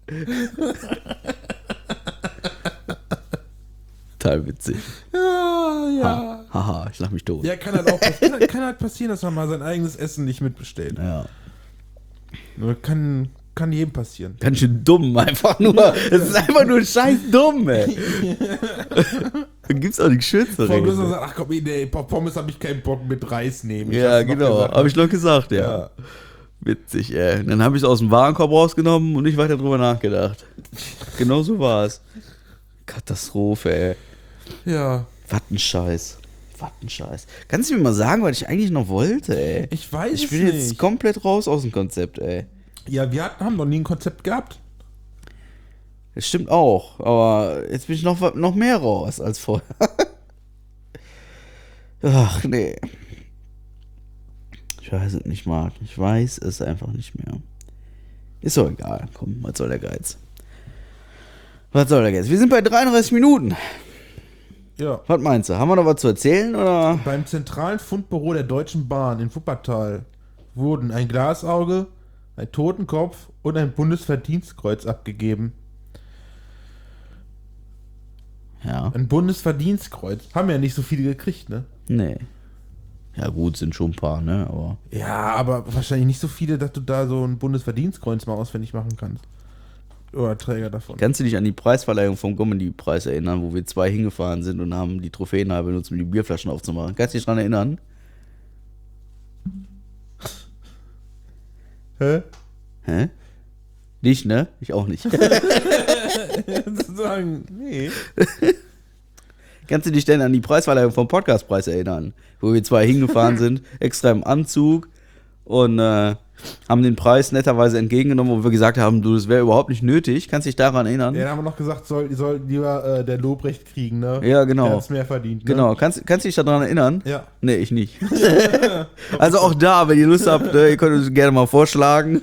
Total witzig. Ja. Haha, ich lach mich tot. Ja, kann halt passieren, dass man mal sein eigenes Essen nicht mitbestellt. Ja. Kann jedem passieren. Ganz schön dumm, einfach nur. Es ist einfach nur scheiß dumm, ey. Da gibt's auch nichts Schönes. Vor allem, sagt, ach komm, nee, Pommes habe ich keinen Bock mit Reis nehmen. Ja, genau. Habe ich noch gesagt, ja. Witzig, ey. Dann habe ich es aus dem Warenkorb rausgenommen und nicht weiter drüber nachgedacht. Genau so war es. Katastrophe, ey. Ja. Was ein Scheiß. Kannst du mir mal sagen, was ich eigentlich noch wollte, ey? Ich weiß Ich es bin nicht. jetzt komplett raus aus dem Konzept, ey. Ja, wir haben noch nie ein Konzept gehabt. Das stimmt auch, aber jetzt bin ich noch mehr raus als vorher. Ach, nee. Ich weiß es nicht, Marc. Ich weiß es einfach nicht mehr. Ist doch egal. Komm, was soll der Geiz? Wir sind bei 33 Minuten. Ja. Was meinst du? Haben wir noch was zu erzählen, oder? Beim zentralen Fundbüro der Deutschen Bahn in Wuppertal wurden ein Glasauge, ein Totenkopf und ein Bundesverdienstkreuz abgegeben. Ja. Ein Bundesverdienstkreuz. Haben ja nicht so viele gekriegt, ne? Nee. Ja gut, sind schon ein paar, ne? Aber Ja, aber wahrscheinlich nicht so viele, dass du da so ein Bundesverdienstkreuz mal auswendig machen kannst. Oder Träger davon. kannst du dich an die Preisverleihung vom Comedy-Preis erinnern, wo wir 2 hingefahren sind und haben die Trophäen benutzt, um die Bierflaschen aufzumachen? Kannst du dich daran erinnern? Hä? Hä? Nicht, ne? Ich auch nicht. Sagen, nee. Kannst du dich denn an die Preisverleihung vom Podcastpreis erinnern? Wo wir 2 hingefahren sind, extra im Anzug und haben den Preis netterweise entgegengenommen, wo wir gesagt haben, du, das wäre überhaupt nicht nötig. Kannst du dich daran erinnern? Ja, dann haben wir noch gesagt, soll lieber der Lobrecht kriegen, ne? Ja, genau. Der hat's mehr verdient, ne? Genau, kannst du dich daran erinnern? Ja. Nee, ich nicht. Also auch da, wenn ihr Lust habt, ihr könnt uns gerne mal vorschlagen.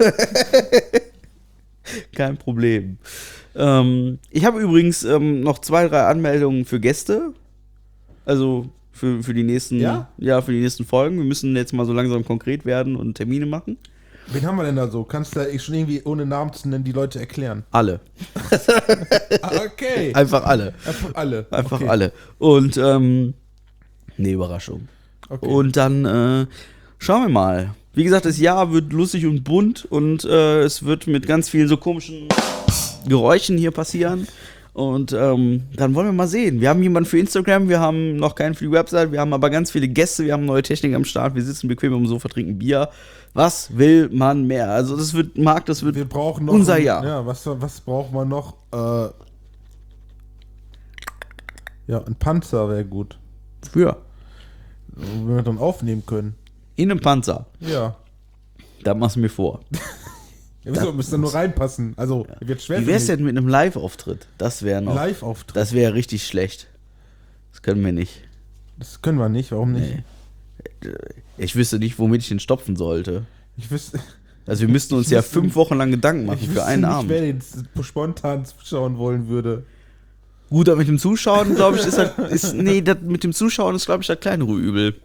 Kein Problem. Ich habe übrigens noch 2, 3 Anmeldungen für Gäste. Also für die nächsten, Ja? für die nächsten Folgen. Wir müssen jetzt mal so langsam konkret werden und Termine machen. Wen haben wir denn da so? Kannst du schon irgendwie, ohne Namen zu nennen, die Leute erklären? Alle. Okay. Einfach alle. Einfach alle. Einfach Okay. alle. Und nee, Überraschung. Okay. Und dann schauen wir mal. Wie gesagt, das Jahr wird lustig und bunt und es wird mit ganz vielen so komischen Geräuschen hier passieren. Und dann wollen wir mal sehen. Wir haben jemanden für Instagram, wir haben noch keinen für die Website, wir haben aber ganz viele Gäste, wir haben neue Technik am Start, wir sitzen bequem am Sofa, trinken Bier. Was will man mehr? Also das wird, Marc, das wird Wir brauchen noch unser Jahr. Ja, was braucht man noch? Ja, ein Panzer wäre gut. Für. Wenn wir dann aufnehmen können. In einem Panzer. Ja. Da machst du mir vor. Ja, wieso? Müsste dann nur reinpassen. Also, wird schwer. Wie wär's denn mit einem Live-Auftritt? Das wäre noch. Live-Auftritt? Das wäre richtig schlecht. Das können wir nicht. Das können wir nicht. Warum nicht? Nee. Ich wüsste nicht, womit ich den stopfen sollte. Ich wüsste. Also wir müssten uns ja 5 Wochen lang Gedanken machen Ich für wüsste einen nicht, Abend. wer den spontan zuschauen wollen würde. Gut, aber mit dem Zuschauen, glaube ich, das mit dem Zuschauen ist, glaube ich, das kleinere Übel.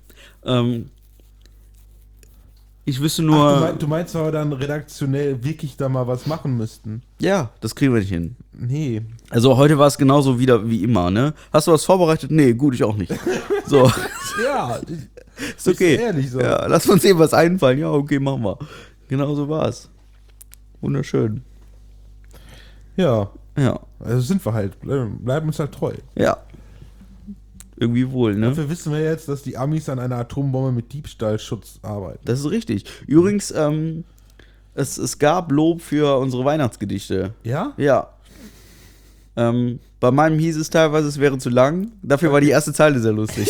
Ich wüsste nur. Ach, du meinst, weil wir dann redaktionell wirklich da mal was machen müssten? Ja, das kriegen wir nicht hin. Nee. Also heute war es genauso wieder wie immer, ne? Hast du was vorbereitet? Nee, gut, ich auch nicht. So, Ja, ist okay. Ist ehrlich so. Ja, lass uns eben was einfallen. Ja, okay, machen wir. Genau so war's. Wunderschön. Ja. Ja, Also sind wir halt. Bleiben uns halt treu. ja. Irgendwie wohl, ne? Dafür wissen wir jetzt, dass die Amis an einer Atombombe mit Diebstahlschutz arbeiten. Das ist richtig. Übrigens, es gab Lob für unsere Weihnachtsgedichte. Ja? Ja. Bei meinem hieß es teilweise, es wäre zu lang. Dafür war die erste Zeile sehr lustig.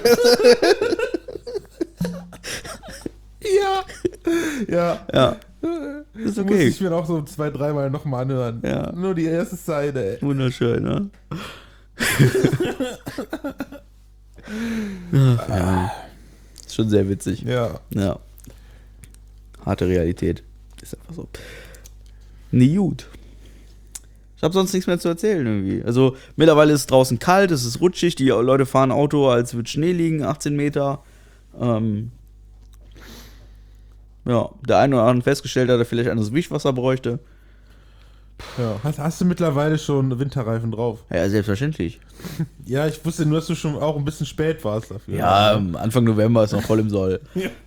Ja. Ja. Ja. Ist Muss okay. ich mir auch so 2-3 Mal nochmal anhören. Ja. Nur die erste Zeile, ey. Wunderschön, ne? Ach, ja. Ist schon sehr witzig. Ja. Ja. Harte Realität. Ist einfach so. Nee, gut. Ich habe sonst nichts mehr zu erzählen irgendwie. Also mittlerweile ist es draußen kalt, es ist rutschig, die Leute fahren Auto, als würde Schnee liegen, 18 Meter. Ja, der eine oder andere festgestellt hat, dass er vielleicht anderes Wischwasser bräuchte. Ja. Hast du mittlerweile schon Winterreifen drauf? Ja, selbstverständlich. Ja, ich wusste nur, dass du schon auch ein bisschen spät warst dafür. Ja, Anfang November ist noch voll im Soll.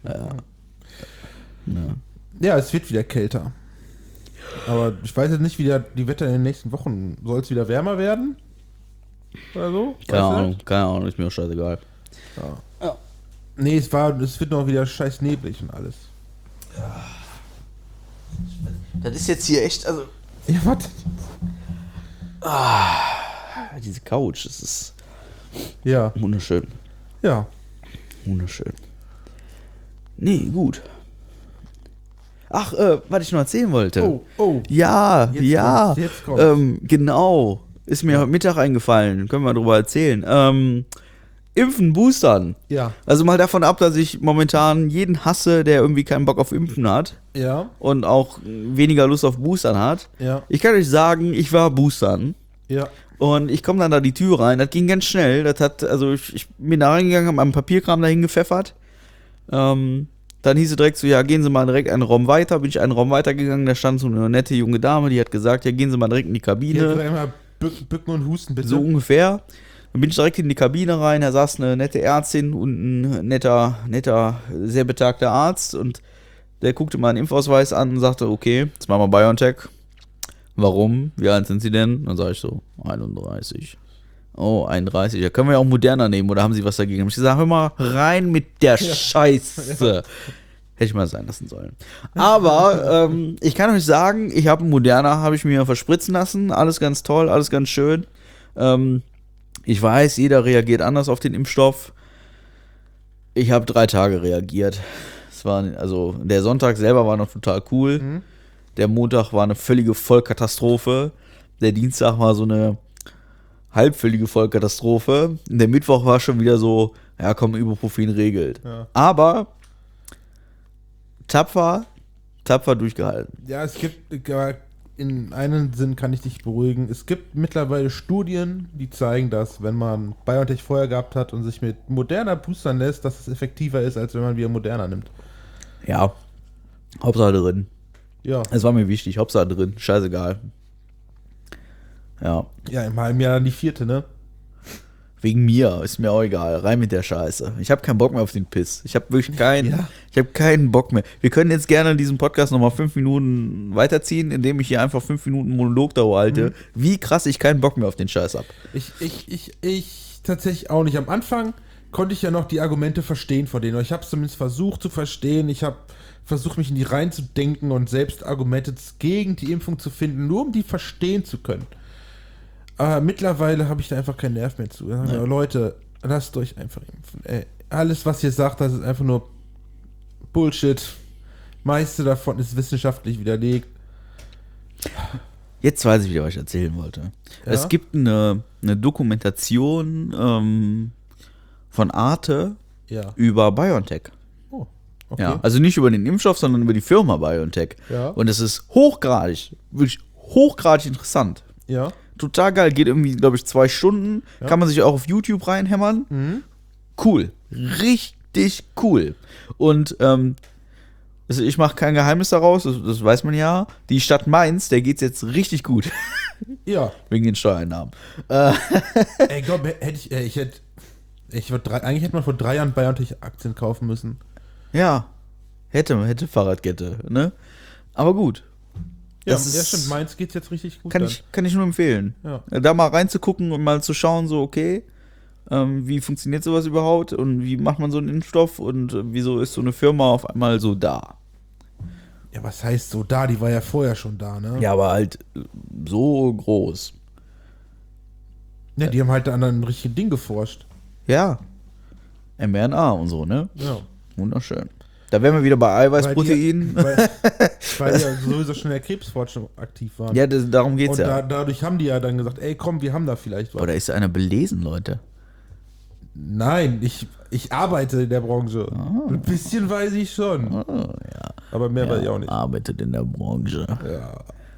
Ja, es wird wieder kälter. Aber ich weiß jetzt nicht, wie die Wetter in den nächsten Wochen. Soll es wieder wärmer werden? Oder so? Keine Ahnung, ist mir auch scheißegal. Ja. Nee, es wird noch wieder scheiß neblig und alles. Das ist jetzt hier echt, also. Ja, was? Diese Couch, das ist Ja. wunderschön. Ja. Wunderschön. Nee, gut. Ach, was ich noch erzählen wollte. Oh. Ja, Jetzt ja. kommt's, jetzt kommt's. Genau. Ist mir heute Mittag eingefallen. Können wir drüber erzählen. Impfen, boostern. Ja. Also mal davon ab, dass ich momentan jeden hasse, der irgendwie keinen Bock auf Impfen hat Ja. und auch weniger Lust auf Boostern hat. Ja. Ich kann euch sagen, ich war boostern. Ja. Und ich komme dann da die Tür rein, das ging ganz schnell. Ich bin da reingegangen, habe meinen Papierkram dahin gepfeffert. Dann hieß es direkt so, ja, gehen Sie mal direkt einen Raum weiter. Bin ich einen Raum weiter gegangen, da stand so eine nette junge Dame, die hat gesagt, ja, gehen Sie mal direkt in die Kabine. Jetzt einmal bücken und husten, bitte. So ungefähr. Dann bin ich direkt in die Kabine rein, da saß eine nette Ärztin und ein netter, sehr betagter Arzt. Und der guckte mal einen Impfausweis an und sagte, okay, jetzt machen wir BioNTech. Warum? Wie alt sind Sie denn? Dann sage ich so, 31. Oh, 31. Ja, können wir ja auch Moderna nehmen, oder haben Sie was dagegen? Ich sage, hör mal, rein mit der Scheiße. Hätte ich mal sein lassen sollen. Aber ich kann euch sagen, ich habe einen Moderna, habe ich mir verspritzen lassen. Alles ganz toll, alles ganz schön. Ich weiß, jeder reagiert anders auf den Impfstoff. Ich habe 3 Tage reagiert. Also der Sonntag selber war noch total cool. Mhm. Der Montag war eine völlige Vollkatastrophe. Der Dienstag war so eine halbvöllige Vollkatastrophe. Und der Mittwoch war schon wieder so, ja komm, Ibuprofen regelt. Ja. Aber tapfer durchgehalten. Ja, es gibt, in einem Sinn kann ich dich beruhigen, es gibt mittlerweile Studien, die zeigen, dass wenn man BioNTech vorher gehabt hat und sich mit Moderna boostern lässt, dass es effektiver ist, als wenn man wieder Moderna nimmt. Ja, Hauptsache drin. Ja. Es war mir wichtig, Hauptsache drin, scheißegal. Ja. Ja, im halben Jahr dann die 4., ne? Wegen mir, ist mir auch egal. Rein mit der Scheiße. Ich habe keinen Bock mehr auf den Piss. Ich habe wirklich ich habe keinen Bock mehr. Wir können jetzt gerne diesen Podcast nochmal 5 Minuten weiterziehen, indem ich hier einfach 5 Minuten Monolog da halte, wie krass ich keinen Bock mehr auf den Scheiß habe. Ich tatsächlich auch nicht. Am Anfang konnte ich ja noch die Argumente verstehen von denen. Ich habe es zumindest versucht zu verstehen. Ich habe versucht, mich in die reinzudenken und selbst Argumente gegen die Impfung zu finden, nur um die verstehen zu können. Aber mittlerweile habe ich da einfach keinen Nerv mehr zu. Ja. Leute, lasst euch einfach impfen. Ey, alles, was ihr sagt, das ist einfach nur Bullshit. Meiste davon ist wissenschaftlich widerlegt. Jetzt weiß ich wieder, was ich erzählen wollte. Ja? Es gibt eine Dokumentation von Arte über BioNTech. Oh, okay. Ja, also nicht über den Impfstoff, sondern über die Firma BioNTech. Ja. Und es ist hochgradig, wirklich hochgradig interessant. Ja. Total geil, geht irgendwie, glaube ich, 2 Stunden. Ja. Kann man sich auch auf YouTube reinhämmern. Mhm. Cool. Richtig cool. Und also ich mache kein Geheimnis daraus, das weiß man ja. Die Stadt Mainz, der geht's jetzt richtig gut. Ja. Wegen den Steuereinnahmen. Ich glaube, eigentlich hätte man vor 3 Jahren BioNTech-Aktien kaufen müssen. Ja. Hätte Fahrradkette, ne? Aber gut. Ja, stimmt. Mainz geht's jetzt richtig gut. Kann ich nur empfehlen. Ja. Da mal reinzugucken und mal zu schauen, so, okay, wie funktioniert sowas überhaupt und wie macht man so einen Impfstoff und wieso ist so eine Firma auf einmal so da? Ja, was heißt so da? Die war ja vorher schon da, ne? Ja, aber halt so groß. Ja, die haben halt an einem richtigen Ding geforscht. Ja. mRNA und so, ne? Ja. Wunderschön. Da wären wir wieder bei Eiweißproteinen. Weil die ja sowieso schon in der Krebsforschung aktiv waren. Ja, darum geht's und ja. Dadurch haben die ja dann gesagt, ey komm, wir haben da vielleicht was. Oder ist einer belesen, Leute? Nein, ich arbeite in der Branche. Ein bisschen weiß ich schon. Ja. Aber mehr weiß ich auch nicht. Arbeitet in der Branche. Ja.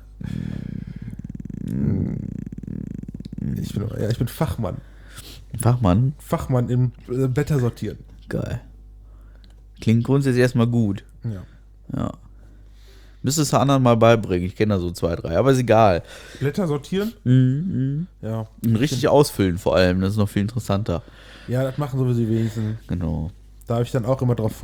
Ich bin Fachmann. Fachmann? Fachmann im Blätter sortieren. Geil. Klingt grundsätzlich erstmal gut. Ja. Müsstest du anderen mal beibringen. Ich kenne da so 2, 3. Aber ist egal. Blätter sortieren? Ja. Und richtig ausfüllen vor allem. Das ist noch viel interessanter. Ja, das machen sowieso die wenigsten. Genau. Da habe ich dann auch immer darauf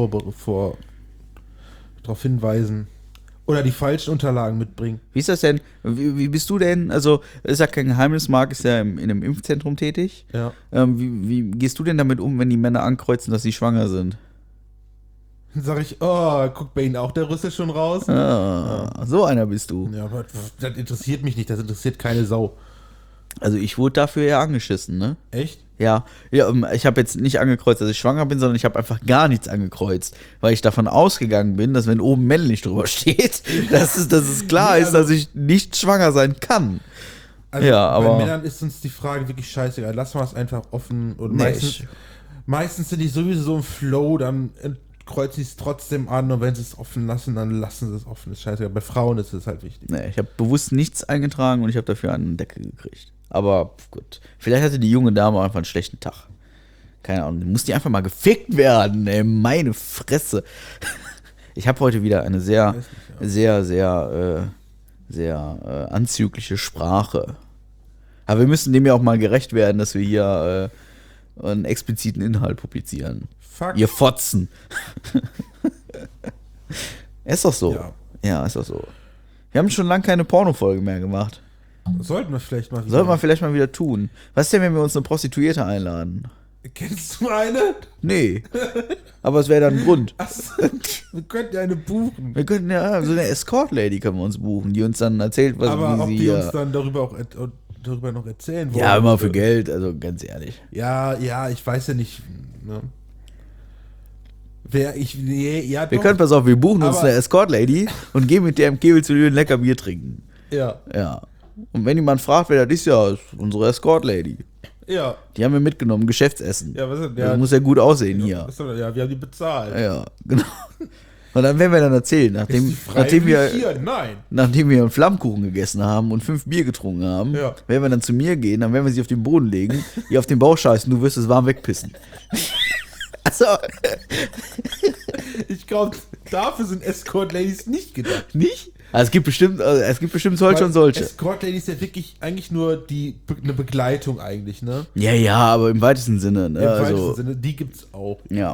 hinweisen. Oder die falschen Unterlagen mitbringen. Wie ist das denn? Wie bist du denn? Also, ist ja kein Geheimnis, Marc ist ja in einem Impfzentrum tätig. Ja. Wie gehst du denn damit um, wenn die Männer ankreuzen, dass sie schwanger sind? Dann sage ich, oh, guck bei Ihnen auch der Rüssel schon raus. So einer bist du. Ja, aber das interessiert mich nicht, das interessiert keine Sau. Also ich wurde dafür ja angeschissen, ne? Echt? Ja, ich habe jetzt nicht angekreuzt, dass ich schwanger bin, sondern ich habe einfach gar nichts angekreuzt, weil ich davon ausgegangen bin, dass wenn oben männlich drüber steht, dass es klar ist, dass ich nicht schwanger sein kann. Also ja, aber bei Männern ist uns die Frage wirklich scheißegal. Lassen wir es einfach offen. Und meistens sind die sowieso so im Flow, dann kreuzen sie es trotzdem an und wenn sie es offen lassen, dann lassen sie es offen. Ist scheißegal. Bei Frauen ist es halt wichtig. Nee, ich habe bewusst nichts eingetragen und ich habe dafür einen Deckel gekriegt. Aber gut, vielleicht hatte die junge Dame einfach einen schlechten Tag. Keine Ahnung, muss die einfach mal gefickt werden, ey, meine Fresse. Ich habe heute wieder eine sehr anzügliche Sprache. Aber wir müssen dem ja auch mal gerecht werden, dass wir hier einen expliziten Inhalt publizieren. Fuck. Ihr Fotzen. Ist doch so. Ja. Ist doch so. Wir haben schon lange keine Pornofolge mehr gemacht. Sollten wir vielleicht mal wieder. Sollten wir vielleicht mal wieder tun. Was ist denn, wenn wir uns eine Prostituierte einladen? Kennst du eine? Nee. Aber es wäre dann ein Grund. Achso, wir könnten ja eine buchen. Wir könnten ja so eine Escort-Lady können wir uns buchen, die uns dann erzählt, was Aber ob sie die uns dann darüber noch erzählen wollen. Ja, immer für Geld, also ganz ehrlich. Ja, ich weiß ja nicht. Ne? Wir können, pass auf, wir buchen uns eine Escort-Lady und gehen mit der im Kebel zu ein lecker Bier trinken. Ja. Und wenn jemand fragt, wer das ist, ja, ist unsere Escort-Lady. Ja. Die haben wir mitgenommen, Geschäftsessen. Ja, was ist das muss ja gut aussehen hier. Ja, wir haben die bezahlt. Ja, genau. Und dann werden wir dann erzählen, nachdem wir einen Flammkuchen gegessen haben und 5 Bier getrunken haben, werden wir dann zu mir gehen, dann werden wir sie auf den Boden legen, ihr auf den Bauch scheißen, du wirst es warm wegpissen. Also, Ich glaube, dafür sind Escort-Ladies nicht gedacht. nicht? Also es gibt bestimmt solche und solche. Escort-Lady ist ja wirklich eigentlich nur eine Begleitung eigentlich, ne? Ja, aber im weitesten Sinne. Ne? Im Also, weitesten Sinne, die gibt's auch. ja.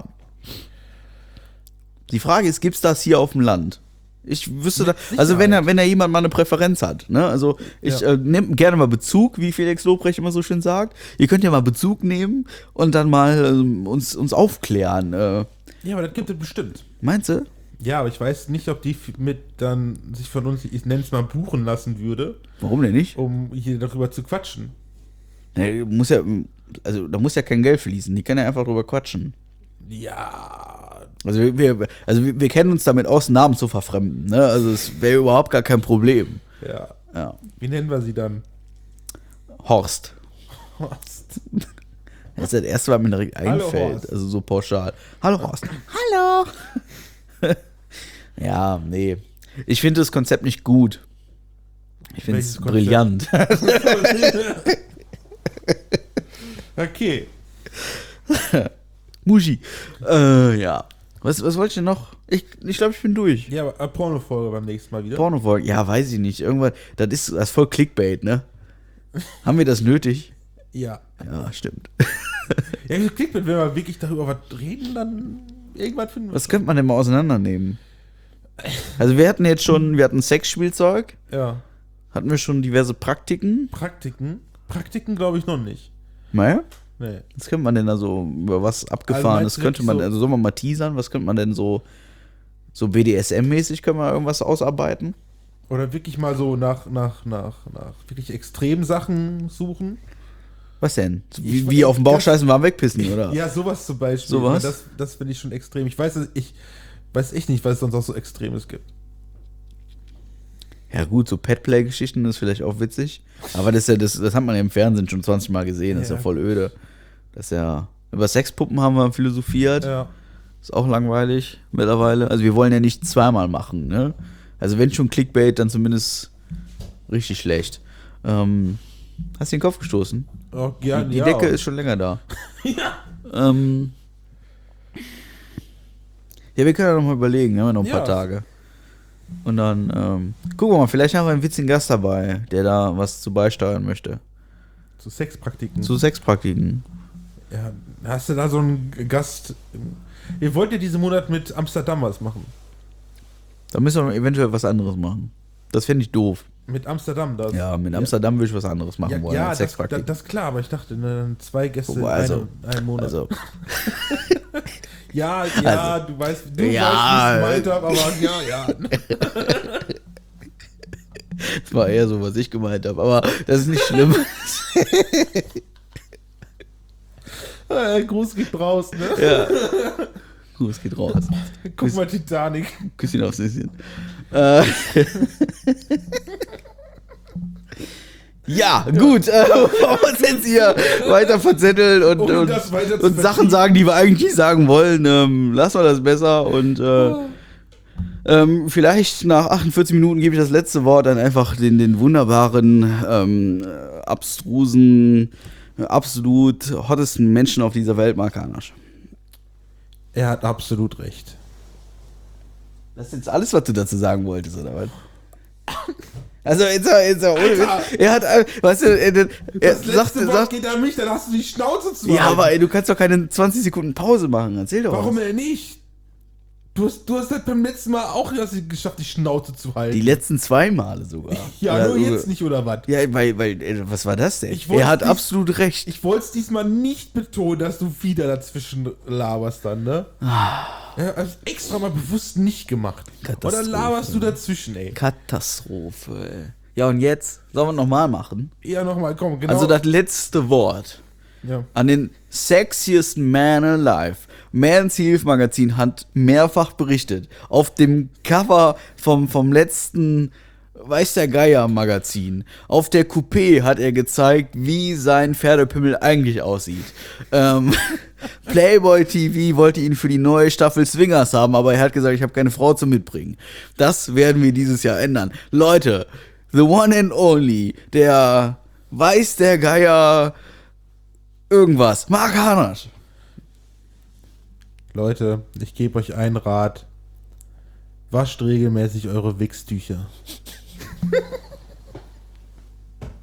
Die Frage ist, gibt's das hier auf dem Land? Ich wüsste da, also wenn da jemand mal eine Präferenz hat, ne? Also ich nehme gerne mal Bezug, wie Felix Lobrecht immer so schön sagt. Ihr könnt ja mal Bezug nehmen und dann mal uns aufklären. Ja, aber das gibt es bestimmt. Meinst du? Ja, aber ich weiß nicht, ob die dann sich von uns, ich nenne es mal, buchen lassen würde, Warum denn nicht? um hier darüber zu quatschen. Da muss ja kein Geld fließen. Die können ja einfach drüber quatschen. Ja. Also wir kennen uns damit aus, Namen zu verfremden. Ne? Also es wäre überhaupt gar kein Problem. Ja. Ja. Wie nennen wir sie dann? Horst. Horst. Das ist das erste, was mir direkt einfällt. Horst. Also so pauschal. Hallo Horst. Hallo. Ja, nee. Ich finde das Konzept nicht gut. Ich finde es Welches Konzept? brillant. Okay. Muschi. Ja. Was wollte ich denn noch? Ich glaube, ich bin durch. Ja, aber Pornofolge beim nächsten Mal wieder. Pornofolge. Ja, weiß ich nicht. Irgendwann, das ist voll Clickbait, ne? Haben wir das nötig? Ja. Ja, stimmt. Ja, Clickbait, wenn wir wirklich darüber was reden, dann irgendwas finden wir. Was könnte man denn mal auseinandernehmen? Also wir hatten Sexspielzeug, Ja. hatten wir schon diverse Praktiken. Praktiken glaube ich noch nicht. Naja, Nee. was könnte man denn da so über was Abgefahrenes, Also meinst du könnte man, wirklich so- also sollen wir mal teasern, was könnte man denn so BDSM-mäßig, können wir irgendwas ausarbeiten? Oder wirklich mal so nach wirklich extremen Sachen suchen. Was denn? Ich- Wie auf dem Bauch ganz- scheißen, warm wegpissen, oder? Ja, sowas zum Beispiel. Sowas? Das finde ich schon extrem. Ich weiß echt nicht, was es sonst auch so Extremes gibt. Ja gut, so Petplay-Geschichten ist vielleicht auch witzig. Aber das hat man ja im Fernsehen schon 20 Mal gesehen, das ist ja Ja. voll öde. Das ist ja. Über Sexpuppen haben wir philosophiert. Ja. Ist auch langweilig mittlerweile. Also wir wollen ja nicht zweimal machen, ne? Also wenn schon Clickbait, dann zumindest richtig schlecht. Hast du den Kopf gestoßen? Oh, ja, Die Decke ist schon länger da. Ja, wir können ja noch mal überlegen, wir haben ja noch ein paar Ja. Tage. Und dann, gucken wir mal, vielleicht haben wir einen witzigen Gast dabei, der da was zu beisteuern möchte. zu Sexpraktiken. Zu Sexpraktiken. Ja, hast du da so einen Gast? Ihr wollt ja diesen Monat mit Amsterdam was machen. Da müssen wir eventuell was anderes machen. Das fände ich doof. Mit Amsterdam da. Ja, mit Amsterdam würde ich was anderes machen Ja, wollen. ja als Sexpraktiken. das ist klar, aber ich dachte, ne, 2 Gäste Wobei, also- in einem Monat. Also, ja, also- du weißt, Ja, wie ich es gemeint habe, aber ja. das war eher so, was ich gemeint habe. Aber das ist nicht schlimm. Gruß geht raus, ne? Ja. Es geht raus. Guck mal, Titanic. Küsschen aufs Nüsschen. Ja, gut. Bevor wir uns jetzt hier weiter verzetteln Um das weiter zu und Sachen sagen, die wir eigentlich nicht sagen wollen, lassen wir das besser. Und vielleicht nach 48 Minuten gebe ich das letzte Wort dann einfach den wunderbaren, abstrusen, absolut hottesten Menschen auf dieser Welt, Mark Hanasch. Er hat absolut recht. Das ist jetzt alles, was du dazu sagen wolltest, oder was? Also, jetzt ohne Witz. Er hat, weißt du, er Das letzte Wort sagt, geht an mich, dann hast du die Schnauze zu ja, halten. aber ey, du kannst doch keine 20 Sekunden Pause machen. Erzähl doch Warum was. denn nicht? Du hast das beim letzten Mal auch geschafft, die Schnauze zu halten. Die letzten 2 Male sogar. ja, Oder nur so. jetzt nicht, oder was? Ja, was war das denn? Ich wollte Er hat nicht- absolut recht. Ich wollte es diesmal nicht betonen, dass du wieder dazwischen laberst dann, ne? Ja, also extra mal bewusst nicht gemacht. Katastrophe. Oder laberst du dazwischen, ey? Katastrophe, ey. Ja, und jetzt? Sollen wir nochmal machen? Ja, nochmal, komm, genau. Also das letzte Wort ja. an den sexiest man alive. Man's Health Magazin hat mehrfach berichtet. Auf dem Cover vom letzten Weiß der Geier Magazin. Auf der Coupé hat er gezeigt, wie sein Pferdepimmel eigentlich aussieht. Playboy TV wollte ihn für die neue Staffel Swingers haben, aber er hat gesagt, ich habe keine Frau zum Mitbringen. Das werden wir dieses Jahr ändern. Leute, the one and only, der Weiß der Geier irgendwas, Mark Hanasch. Leute, ich gebe euch einen Rat. Wascht regelmäßig eure Wichstücher.